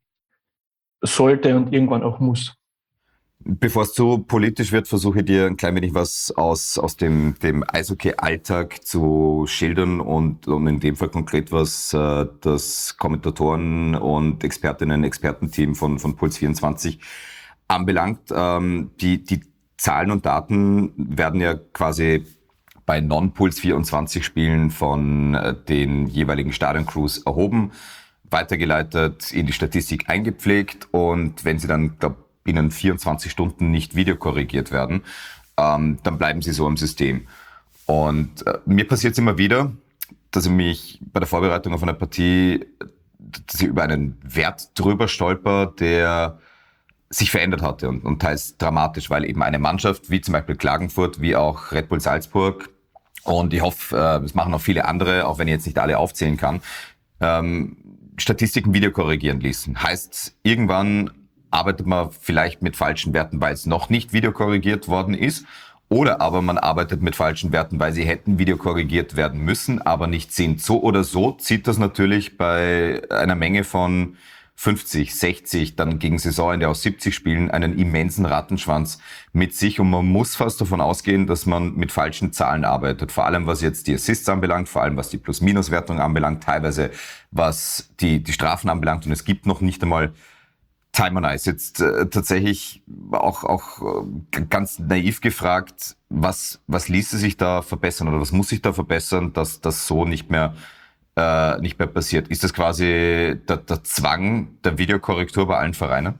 sollte und irgendwann auch muss. Bevor es zu politisch wird, versuche ich dir ein klein wenig was aus, aus dem, dem Eishockey-Alltag zu schildern und, und in dem Fall konkret, was äh, das Kommentatoren- und Expertinnen, Expertenteam von, von Puls vierundzwanzig anbelangt. Ähm, die, die Zahlen und Daten werden ja quasi bei Non-Puls vierundzwanzig Spielen von äh, den jeweiligen Stadioncrews erhoben, weitergeleitet, in die Statistik eingepflegt, und wenn sie dann, glaube binnen vierundzwanzig Stunden nicht videokorrigiert werden, ähm, dann bleiben sie so im System. Und äh, mir passiert es immer wieder, dass ich mich bei der Vorbereitung auf eine Partie, dass ich über einen Wert drüber stolper, der sich verändert hatte, und, und teils dramatisch, weil eben eine Mannschaft wie zum Beispiel Klagenfurt, wie auch Red Bull Salzburg, und ich hoffe, äh, das machen auch viele andere, auch wenn ich jetzt nicht alle aufzählen kann, ähm, Statistiken videokorrigieren ließen. Heißt, irgendwann arbeitet man vielleicht mit falschen Werten, weil es noch nicht videokorrigiert worden ist, oder aber man arbeitet mit falschen Werten, weil sie hätten videokorrigiert werden müssen, aber nicht sind. So oder so zieht das natürlich bei einer Menge von fünfzig, sechzig, dann gegen Saisonende aus siebzig Spielen einen immensen Rattenschwanz mit sich, und man muss fast davon ausgehen, dass man mit falschen Zahlen arbeitet. Vor allem was jetzt die Assists anbelangt, vor allem was die Plus-Minus-Wertung anbelangt, teilweise was die, die Strafen anbelangt, und es gibt noch nicht einmal Time on Ice. Jetzt äh, tatsächlich auch, auch äh, ganz naiv gefragt, was, was ließe sich da verbessern oder was muss sich da verbessern, dass das so nicht mehr äh, nicht mehr passiert? Ist das quasi der, der Zwang der Videokorrektur bei allen Vereinen?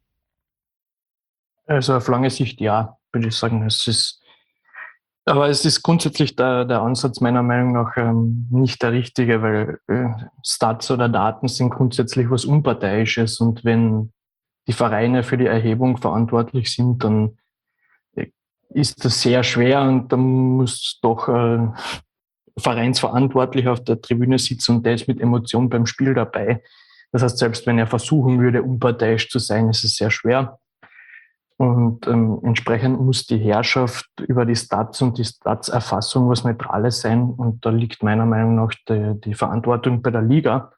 Also auf lange Sicht ja, würde ich sagen. Es ist, aber es ist grundsätzlich der, der Ansatz meiner Meinung nach ähm, nicht der richtige, weil äh, Stats oder Daten sind grundsätzlich was Unparteiisches, und wenn die Vereine für die Erhebung verantwortlich sind, dann ist das sehr schwer, und dann muss doch äh, Vereinsverantwortlich auf der Tribüne sitzen und der ist mit Emotion beim Spiel dabei. Das heißt, selbst wenn er versuchen würde, unparteiisch zu sein, ist es sehr schwer. Und ähm, entsprechend muss die Herrschaft über die Stats und die Stats-Erfassung was Neutrales sein. Und da liegt meiner Meinung nach die, die Verantwortung bei der Liga.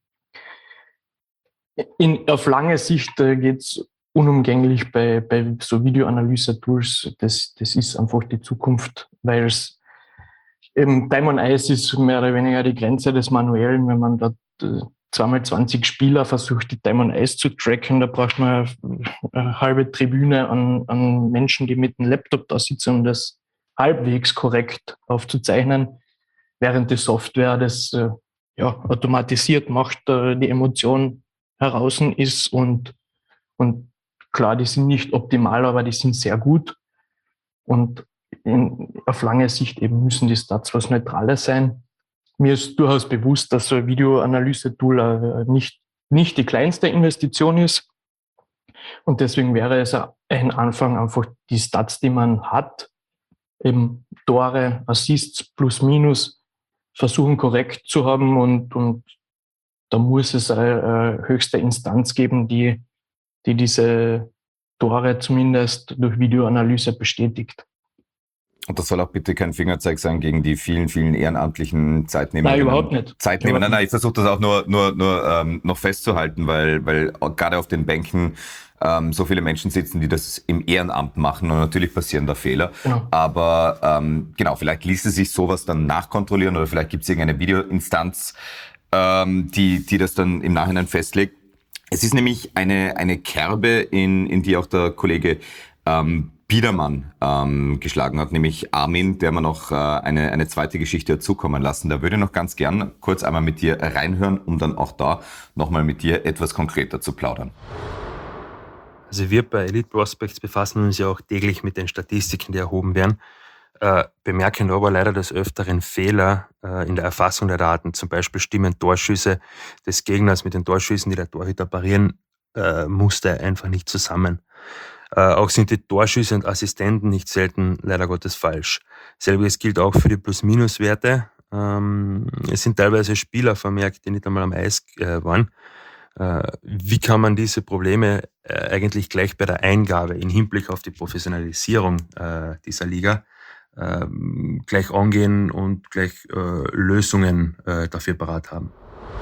In, auf lange Sicht äh, geht es unumgänglich bei, bei so Videoanalyse-Tools. Das, das ist einfach die Zukunft, weil es eben Time on Ice ist mehr oder weniger die Grenze des Manuellen. Wenn man da zweimal zwanzig Spieler versucht, die Time on Ice zu tracken, da braucht man eine halbe Tribüne an, an Menschen, die mit dem Laptop da sitzen, um das halbwegs korrekt aufzuzeichnen, während die Software das äh, ja, automatisiert macht, äh, die Emotion heraus ist und, und klar, die sind nicht optimal, aber die sind sehr gut und in, auf lange Sicht eben müssen die Stats was Neutrales sein. Mir ist durchaus bewusst, dass so ein Videoanalyse-Tool äh, nicht, nicht die kleinste Investition ist und deswegen wäre es ein Anfang einfach die Stats, die man hat, eben Tore, Assists, plus, minus, versuchen korrekt zu haben und, und da muss es eine, eine höchste Instanz geben, die, die diese Tore zumindest durch Videoanalyse bestätigt. Und das soll auch bitte kein Fingerzeig sein gegen die vielen, vielen ehrenamtlichen Zeitnehmer. Nein, überhaupt nicht. Zeitnehmer. Überhaupt nein, nein, ich versuche das auch nur, nur, nur ähm, noch festzuhalten, weil, weil gerade auf den Bänken ähm, so viele Menschen sitzen, die das im Ehrenamt machen und natürlich passieren da Fehler. Genau. Aber ähm, genau, vielleicht ließe sich sowas dann nachkontrollieren oder vielleicht gibt es irgendeine Videoinstanz, ähm, die, die das dann im Nachhinein festlegt. Es ist nämlich eine, eine Kerbe, in, in die auch der Kollege ähm, Biedermann ähm, geschlagen hat, nämlich Armin, der mir noch äh, eine, eine zweite Geschichte hat zukommen lassen. Da würde ich noch ganz gern kurz einmal mit dir reinhören, um dann auch da nochmal mit dir etwas konkreter zu plaudern. Also wir bei Elite Prospects befassen uns ja auch täglich mit den Statistiken, die erhoben werden, äh, bemerken aber leider des Öfteren Fehler äh, in der Erfassung der Daten. Zum Beispiel stimmen Torschüsse des Gegners mit den Torschüssen, die der Torhüter parieren äh, musste, einfach nicht zusammen. Äh, auch sind die Torschüsse und Assistenten nicht selten leider Gottes falsch. Selbiges gilt auch für die Plus-Minus-Werte. Ähm, es sind teilweise Spieler vermerkt, die nicht einmal am Eis äh, waren. Äh, wie kann man diese Probleme äh, eigentlich gleich bei der Eingabe im Hinblick auf die Professionalisierung äh, dieser Liga äh, gleich angehen und gleich äh, Lösungen äh, dafür parat haben?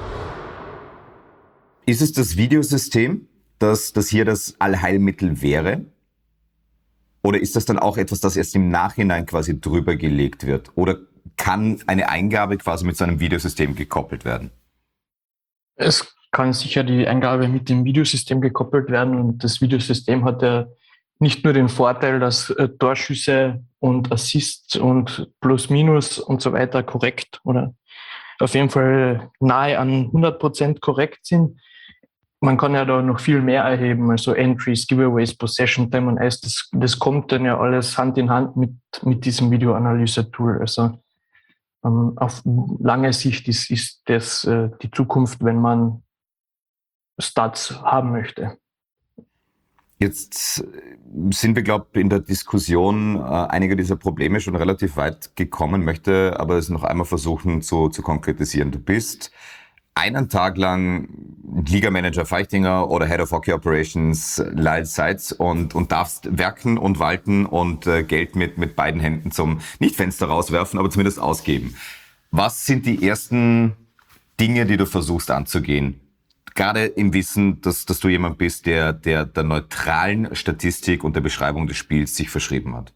Ist es das Videosystem, dass das hier das Allheilmittel wäre? Oder ist das dann auch etwas, das erst im Nachhinein quasi drüber gelegt wird? Oder kann eine Eingabe quasi mit so einem Videosystem gekoppelt werden? Es kann sicher die Eingabe mit dem Videosystem gekoppelt werden und das Videosystem hat ja nicht nur den Vorteil, dass äh, Torschüsse und Assists und Plus, Minus und so weiter korrekt oder auf jeden Fall nahe an hundert Prozent korrekt sind. Man kann ja da noch viel mehr erheben, also Entries, Giveaways, Possession, Time on Ice, das, das kommt dann ja alles Hand in Hand mit, mit diesem Videoanalyse-Tool. Also ähm, auf lange Sicht ist, ist das äh, die Zukunft, wenn man Stats haben möchte. Jetzt sind wir, glaube ich, in der Diskussion äh, einiger dieser Probleme schon relativ weit gekommen, möchte aber es noch einmal versuchen zu, zu konkretisieren. Du bist einen Tag lang Liga-Manager Feichtinger oder Head of Hockey Operations Lyle Seitz und, und darfst werken und walten und äh, Geld mit, mit beiden Händen zum, nicht Fenster rauswerfen, aber zumindest ausgeben. Was sind die ersten Dinge, die du versuchst anzugehen? Gerade im Wissen, dass, dass du jemand bist, der, der der neutralen Statistik und der Beschreibung des Spiels sich verschrieben hat.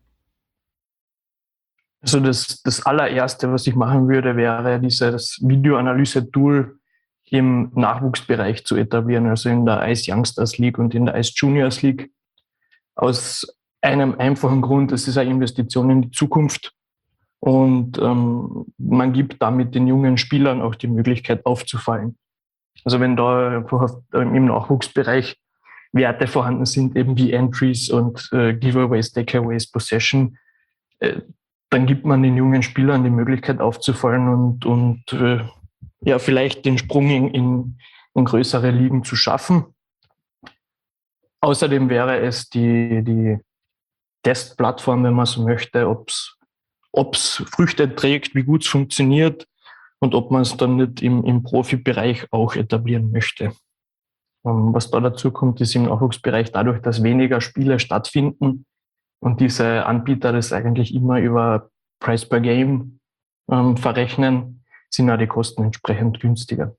Also das, das allererste, was ich machen würde, wäre dieses Videoanalyse-Tool im Nachwuchsbereich zu etablieren, also in der Ice Youngsters League und in der Ice Juniors League. Aus einem einfachen Grund, es ist eine Investition in die Zukunft und ähm, man gibt damit den jungen Spielern auch die Möglichkeit aufzufallen. Also wenn da einfach im Nachwuchsbereich Werte vorhanden sind, eben wie Entries und äh, Giveaways, Takeaways, Possession, äh, dann gibt man den jungen Spielern die Möglichkeit aufzufallen und, und äh, ja, vielleicht den Sprung in, in, in größere Ligen zu schaffen. Außerdem wäre es die, die Testplattform, wenn man so möchte, ob es Früchte trägt, wie gut es funktioniert und ob man es dann nicht im, im Profibereich auch etablieren möchte. Was da dazu kommt, ist im Nachwuchsbereich dadurch, dass weniger Spiele stattfinden und diese Anbieter das eigentlich immer über Price per Game ähm, verrechnen, sind auch die Kosten entsprechend günstiger.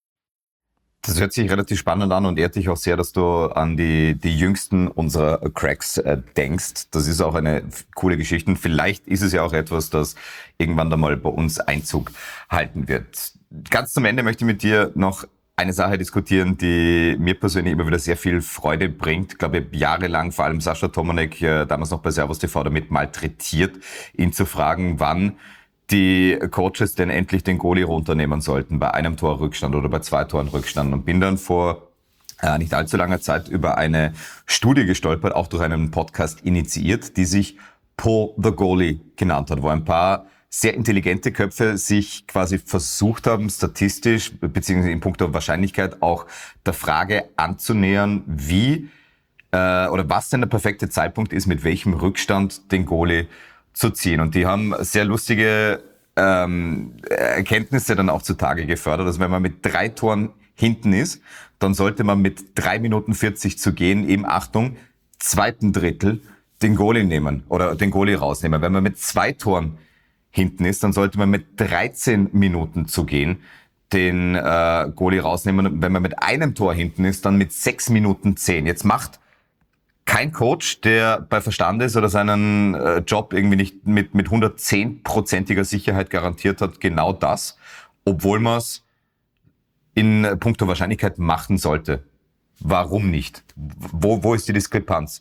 Das hört sich relativ spannend an und ehrt dich auch sehr, dass du an die, die jüngsten unserer Cracks äh, denkst. Das ist auch eine coole Geschichte. Vielleicht ist es ja auch etwas, das irgendwann da mal bei uns Einzug halten wird. Ganz zum Ende möchte ich mit dir noch eine Sache diskutieren, die mir persönlich immer wieder sehr viel Freude bringt. Ich glaube, jahrelang vor allem Sascha Tomanek, äh, damals noch bei Servus T V, damit malträtiert, ihn zu fragen, wann die Coaches denn endlich den Goalie runternehmen sollten bei einem Tor Rückstand oder bei zwei Toren Rückstand, und bin dann vor äh, nicht allzu langer Zeit über eine Studie gestolpert, auch durch einen Podcast initiiert, die sich Pull the Goalie genannt hat, wo ein paar sehr intelligente Köpfe sich quasi versucht haben, statistisch beziehungsweise in puncto Wahrscheinlichkeit auch der Frage anzunähern, wie äh, oder was denn der perfekte Zeitpunkt ist, mit welchem Rückstand den Goalie zu ziehen. Und die haben sehr lustige ähm, Erkenntnisse dann auch zutage gefördert. Also wenn man mit drei Toren hinten ist, dann sollte man mit drei Minuten vierzig zu gehen im, Achtung, zweiten Drittel den Goalie nehmen oder den Goalie rausnehmen. Wenn man mit zwei Toren hinten ist, dann sollte man mit dreizehn Minuten zu gehen den äh, Goalie rausnehmen. Wenn man mit einem Tor hinten ist, dann mit sechs Minuten zehn. Jetzt macht kein Coach, der bei Verstand ist oder seinen äh, Job irgendwie nicht mit mit hundertzehn-prozentiger Sicherheit garantiert hat, genau das, obwohl man es in puncto Wahrscheinlichkeit machen sollte. Warum nicht? Wo, wo ist die Diskrepanz?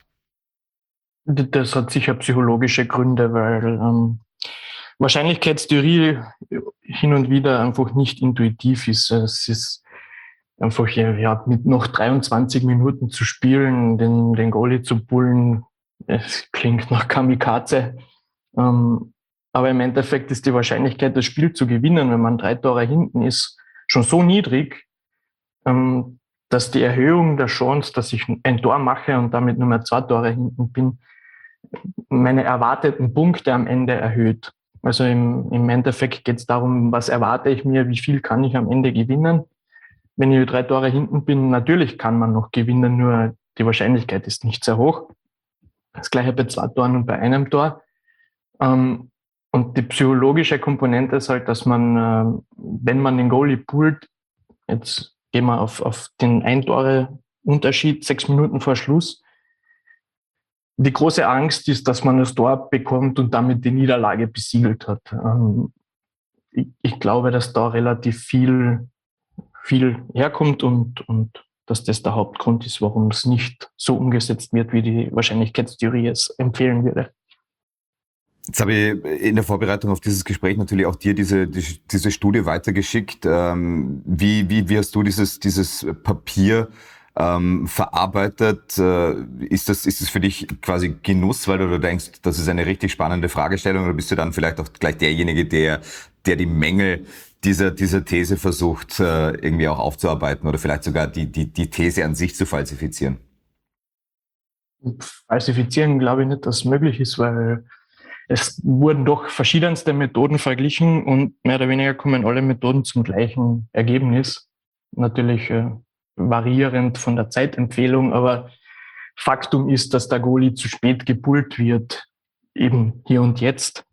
Das hat sicher psychologische Gründe, weil ähm, Wahrscheinlichkeitstheorie hin und wieder einfach nicht intuitiv ist. Es ist einfach ja, mit noch dreiundzwanzig Minuten zu spielen, den, den Goalie zu pullen, es klingt nach Kamikaze. Ähm, aber im Endeffekt ist die Wahrscheinlichkeit, das Spiel zu gewinnen, wenn man drei Tore hinten ist, schon so niedrig, ähm, dass die Erhöhung der Chance, dass ich ein Tor mache und damit nur mehr zwei Tore hinten bin, meine erwarteten Punkte am Ende erhöht. Also im, im Endeffekt geht es darum, was erwarte ich mir, wie viel kann ich am Ende gewinnen. Wenn ich drei Tore hinten bin, natürlich kann man noch gewinnen, nur die Wahrscheinlichkeit ist nicht sehr hoch. Das gleiche bei zwei Toren und bei einem Tor. Und die psychologische Komponente ist halt, dass man, wenn man den Goalie pullt, jetzt gehen wir auf, auf den Ein-Tore-Unterschied, sechs Minuten vor Schluss. Die große Angst ist, dass man das Tor bekommt und damit die Niederlage besiegelt hat. Ich glaube, dass da relativ viel viel herkommt und, und dass das der Hauptgrund ist, warum es nicht so umgesetzt wird, wie die Wahrscheinlichkeitstheorie es empfehlen würde. Jetzt habe ich in der Vorbereitung auf dieses Gespräch natürlich auch dir diese, die, diese Studie weitergeschickt. Ähm, wie, wie, wie hast du dieses, dieses Papier ähm, verarbeitet? Äh, ist das, ist das für dich quasi Genuss, weil du denkst, das ist eine richtig spannende Fragestellung, oder bist du dann vielleicht auch gleich derjenige, der, der die Mängel dieser, dieser These versucht, äh, irgendwie auch aufzuarbeiten oder vielleicht sogar die, die, die These an sich zu falsifizieren? Falsifizieren glaube ich nicht, dass es möglich ist, weil es wurden doch verschiedenste Methoden verglichen und mehr oder weniger kommen alle Methoden zum gleichen Ergebnis. Natürlich äh, variierend von der Zeitempfehlung, aber Faktum ist, dass der Goalie zu spät gepullt wird, eben hier und jetzt.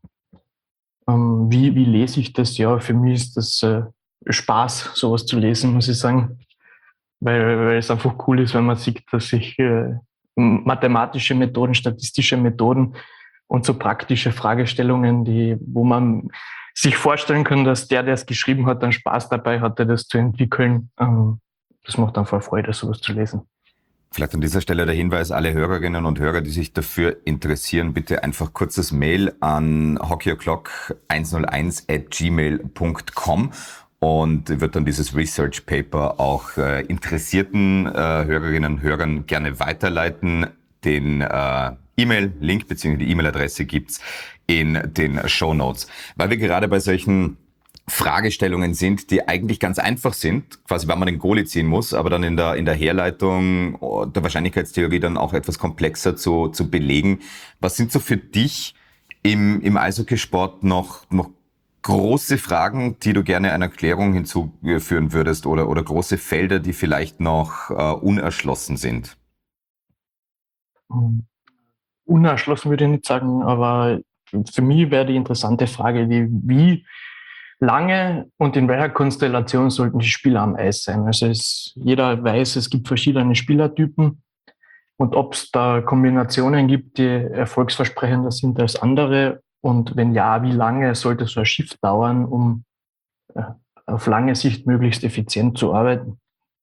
Wie, wie lese ich das? Ja, für mich ist das äh, Spaß, sowas zu lesen, muss ich sagen. Weil, weil es einfach cool ist, wenn man sieht, dass sich äh, mathematische Methoden, statistische Methoden und so praktische Fragestellungen, die, wo man sich vorstellen kann, dass der, der es geschrieben hat, dann Spaß dabei hatte, das zu entwickeln. Ähm, das macht einfach Freude, sowas zu lesen. Vielleicht an dieser Stelle der Hinweis, alle Hörerinnen und Hörer, die sich dafür interessieren, bitte einfach kurzes Mail an hockeyoclock hunderteins at gmail punkt com und wird dann dieses Research Paper auch äh, interessierten äh, Hörerinnen und Hörern gerne weiterleiten. Den äh, E-Mail-Link bzw. die E-Mail-Adresse gibt's in den Shownotes. Weil wir gerade bei solchen Fragestellungen sind, die eigentlich ganz einfach sind, quasi wann man den Goalie ziehen muss, aber dann in der in der Herleitung der Wahrscheinlichkeitstheorie dann auch etwas komplexer zu zu belegen. Was sind so für dich im im Eishockeysport noch noch große Fragen, die du gerne einer Erklärung hinzuführen würdest oder, oder große Felder, die vielleicht noch äh, unerschlossen sind? Unerschlossen würde ich nicht sagen, aber für mich wäre die interessante Frage, die, wie lange und in welcher Konstellation sollten die Spieler am Eis sein? Also es, jeder weiß, es gibt verschiedene Spielertypen und ob es da Kombinationen gibt, die erfolgsversprechender sind als andere und wenn ja, wie lange sollte so ein Shift dauern, um äh, auf lange Sicht möglichst effizient zu arbeiten?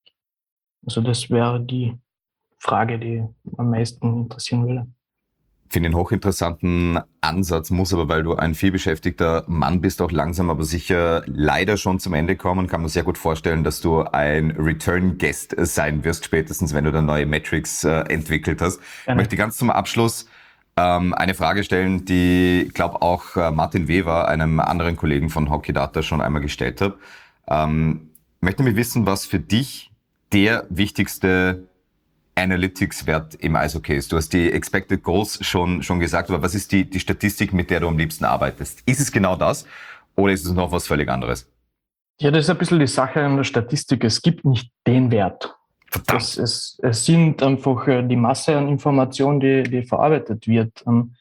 Also das wäre die Frage, die am meisten interessieren würde. Ich finde einen hochinteressanten Ansatz, muss aber, weil du ein vielbeschäftigter Mann bist, auch langsam aber sicher leider schon zum Ende kommen. Kann man sehr gut vorstellen, dass du ein Return-Guest sein wirst, spätestens wenn du dann neue Metrics äh, entwickelt hast. Gerne. Ich möchte ganz zum Abschluss ähm, eine Frage stellen, die, ich glaube, auch äh, Martin Weber, einem anderen Kollegen von Hockey Data, schon einmal gestellt hat. Ähm, ich möchte nämlich wissen, was für dich der wichtigste Analytics-Wert im Eishockey ist. Du hast die Expected Goals schon schon gesagt, aber was ist die die Statistik, mit der du am liebsten arbeitest? Ist es genau das oder ist es noch was völlig anderes? Ja, das ist ein bisschen die Sache an der Statistik. Es gibt nicht den Wert. Verdammt. Es, es, es sind einfach die Masse an Informationen, die, die verarbeitet wird.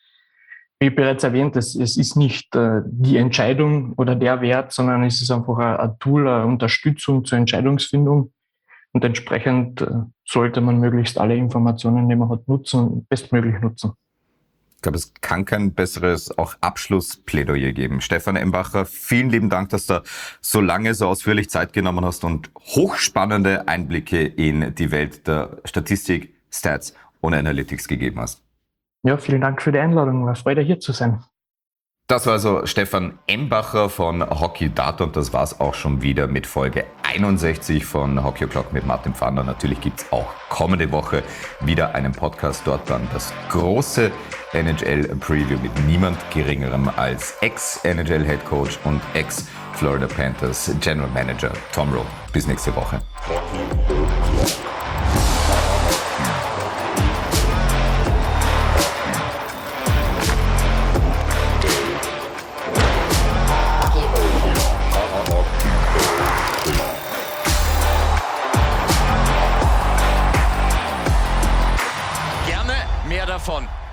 Wie bereits erwähnt, es, es ist nicht äh, die Entscheidung oder der Wert, sondern es ist einfach ein, ein Tool, eine Unterstützung zur Entscheidungsfindung. Und entsprechend äh, sollte man möglichst alle Informationen, die man hat, nutzen, bestmöglich nutzen. Ich glaube, es kann kein besseres auch Abschlussplädoyer geben. Stefan Embacher, vielen lieben Dank, dass du so lange, so ausführlich Zeit genommen hast und hochspannende Einblicke in die Welt der Statistik, Stats und Analytics gegeben hast. Ja, vielen Dank für die Einladung. War Freude, hier zu sein. Das war also Stefan Embacher von Hockey Data und das war's auch schon wieder mit Folge einundsechzig von Hockey O'Clock mit Martin Pfanner. Natürlich gibt's auch kommende Woche wieder einen Podcast, dort dann das große N H L-Preview mit niemand Geringerem als Ex-N H L-Head Coach und Ex-Florida Panthers General Manager Tom Rowe. Bis nächste Woche. Mehr davon.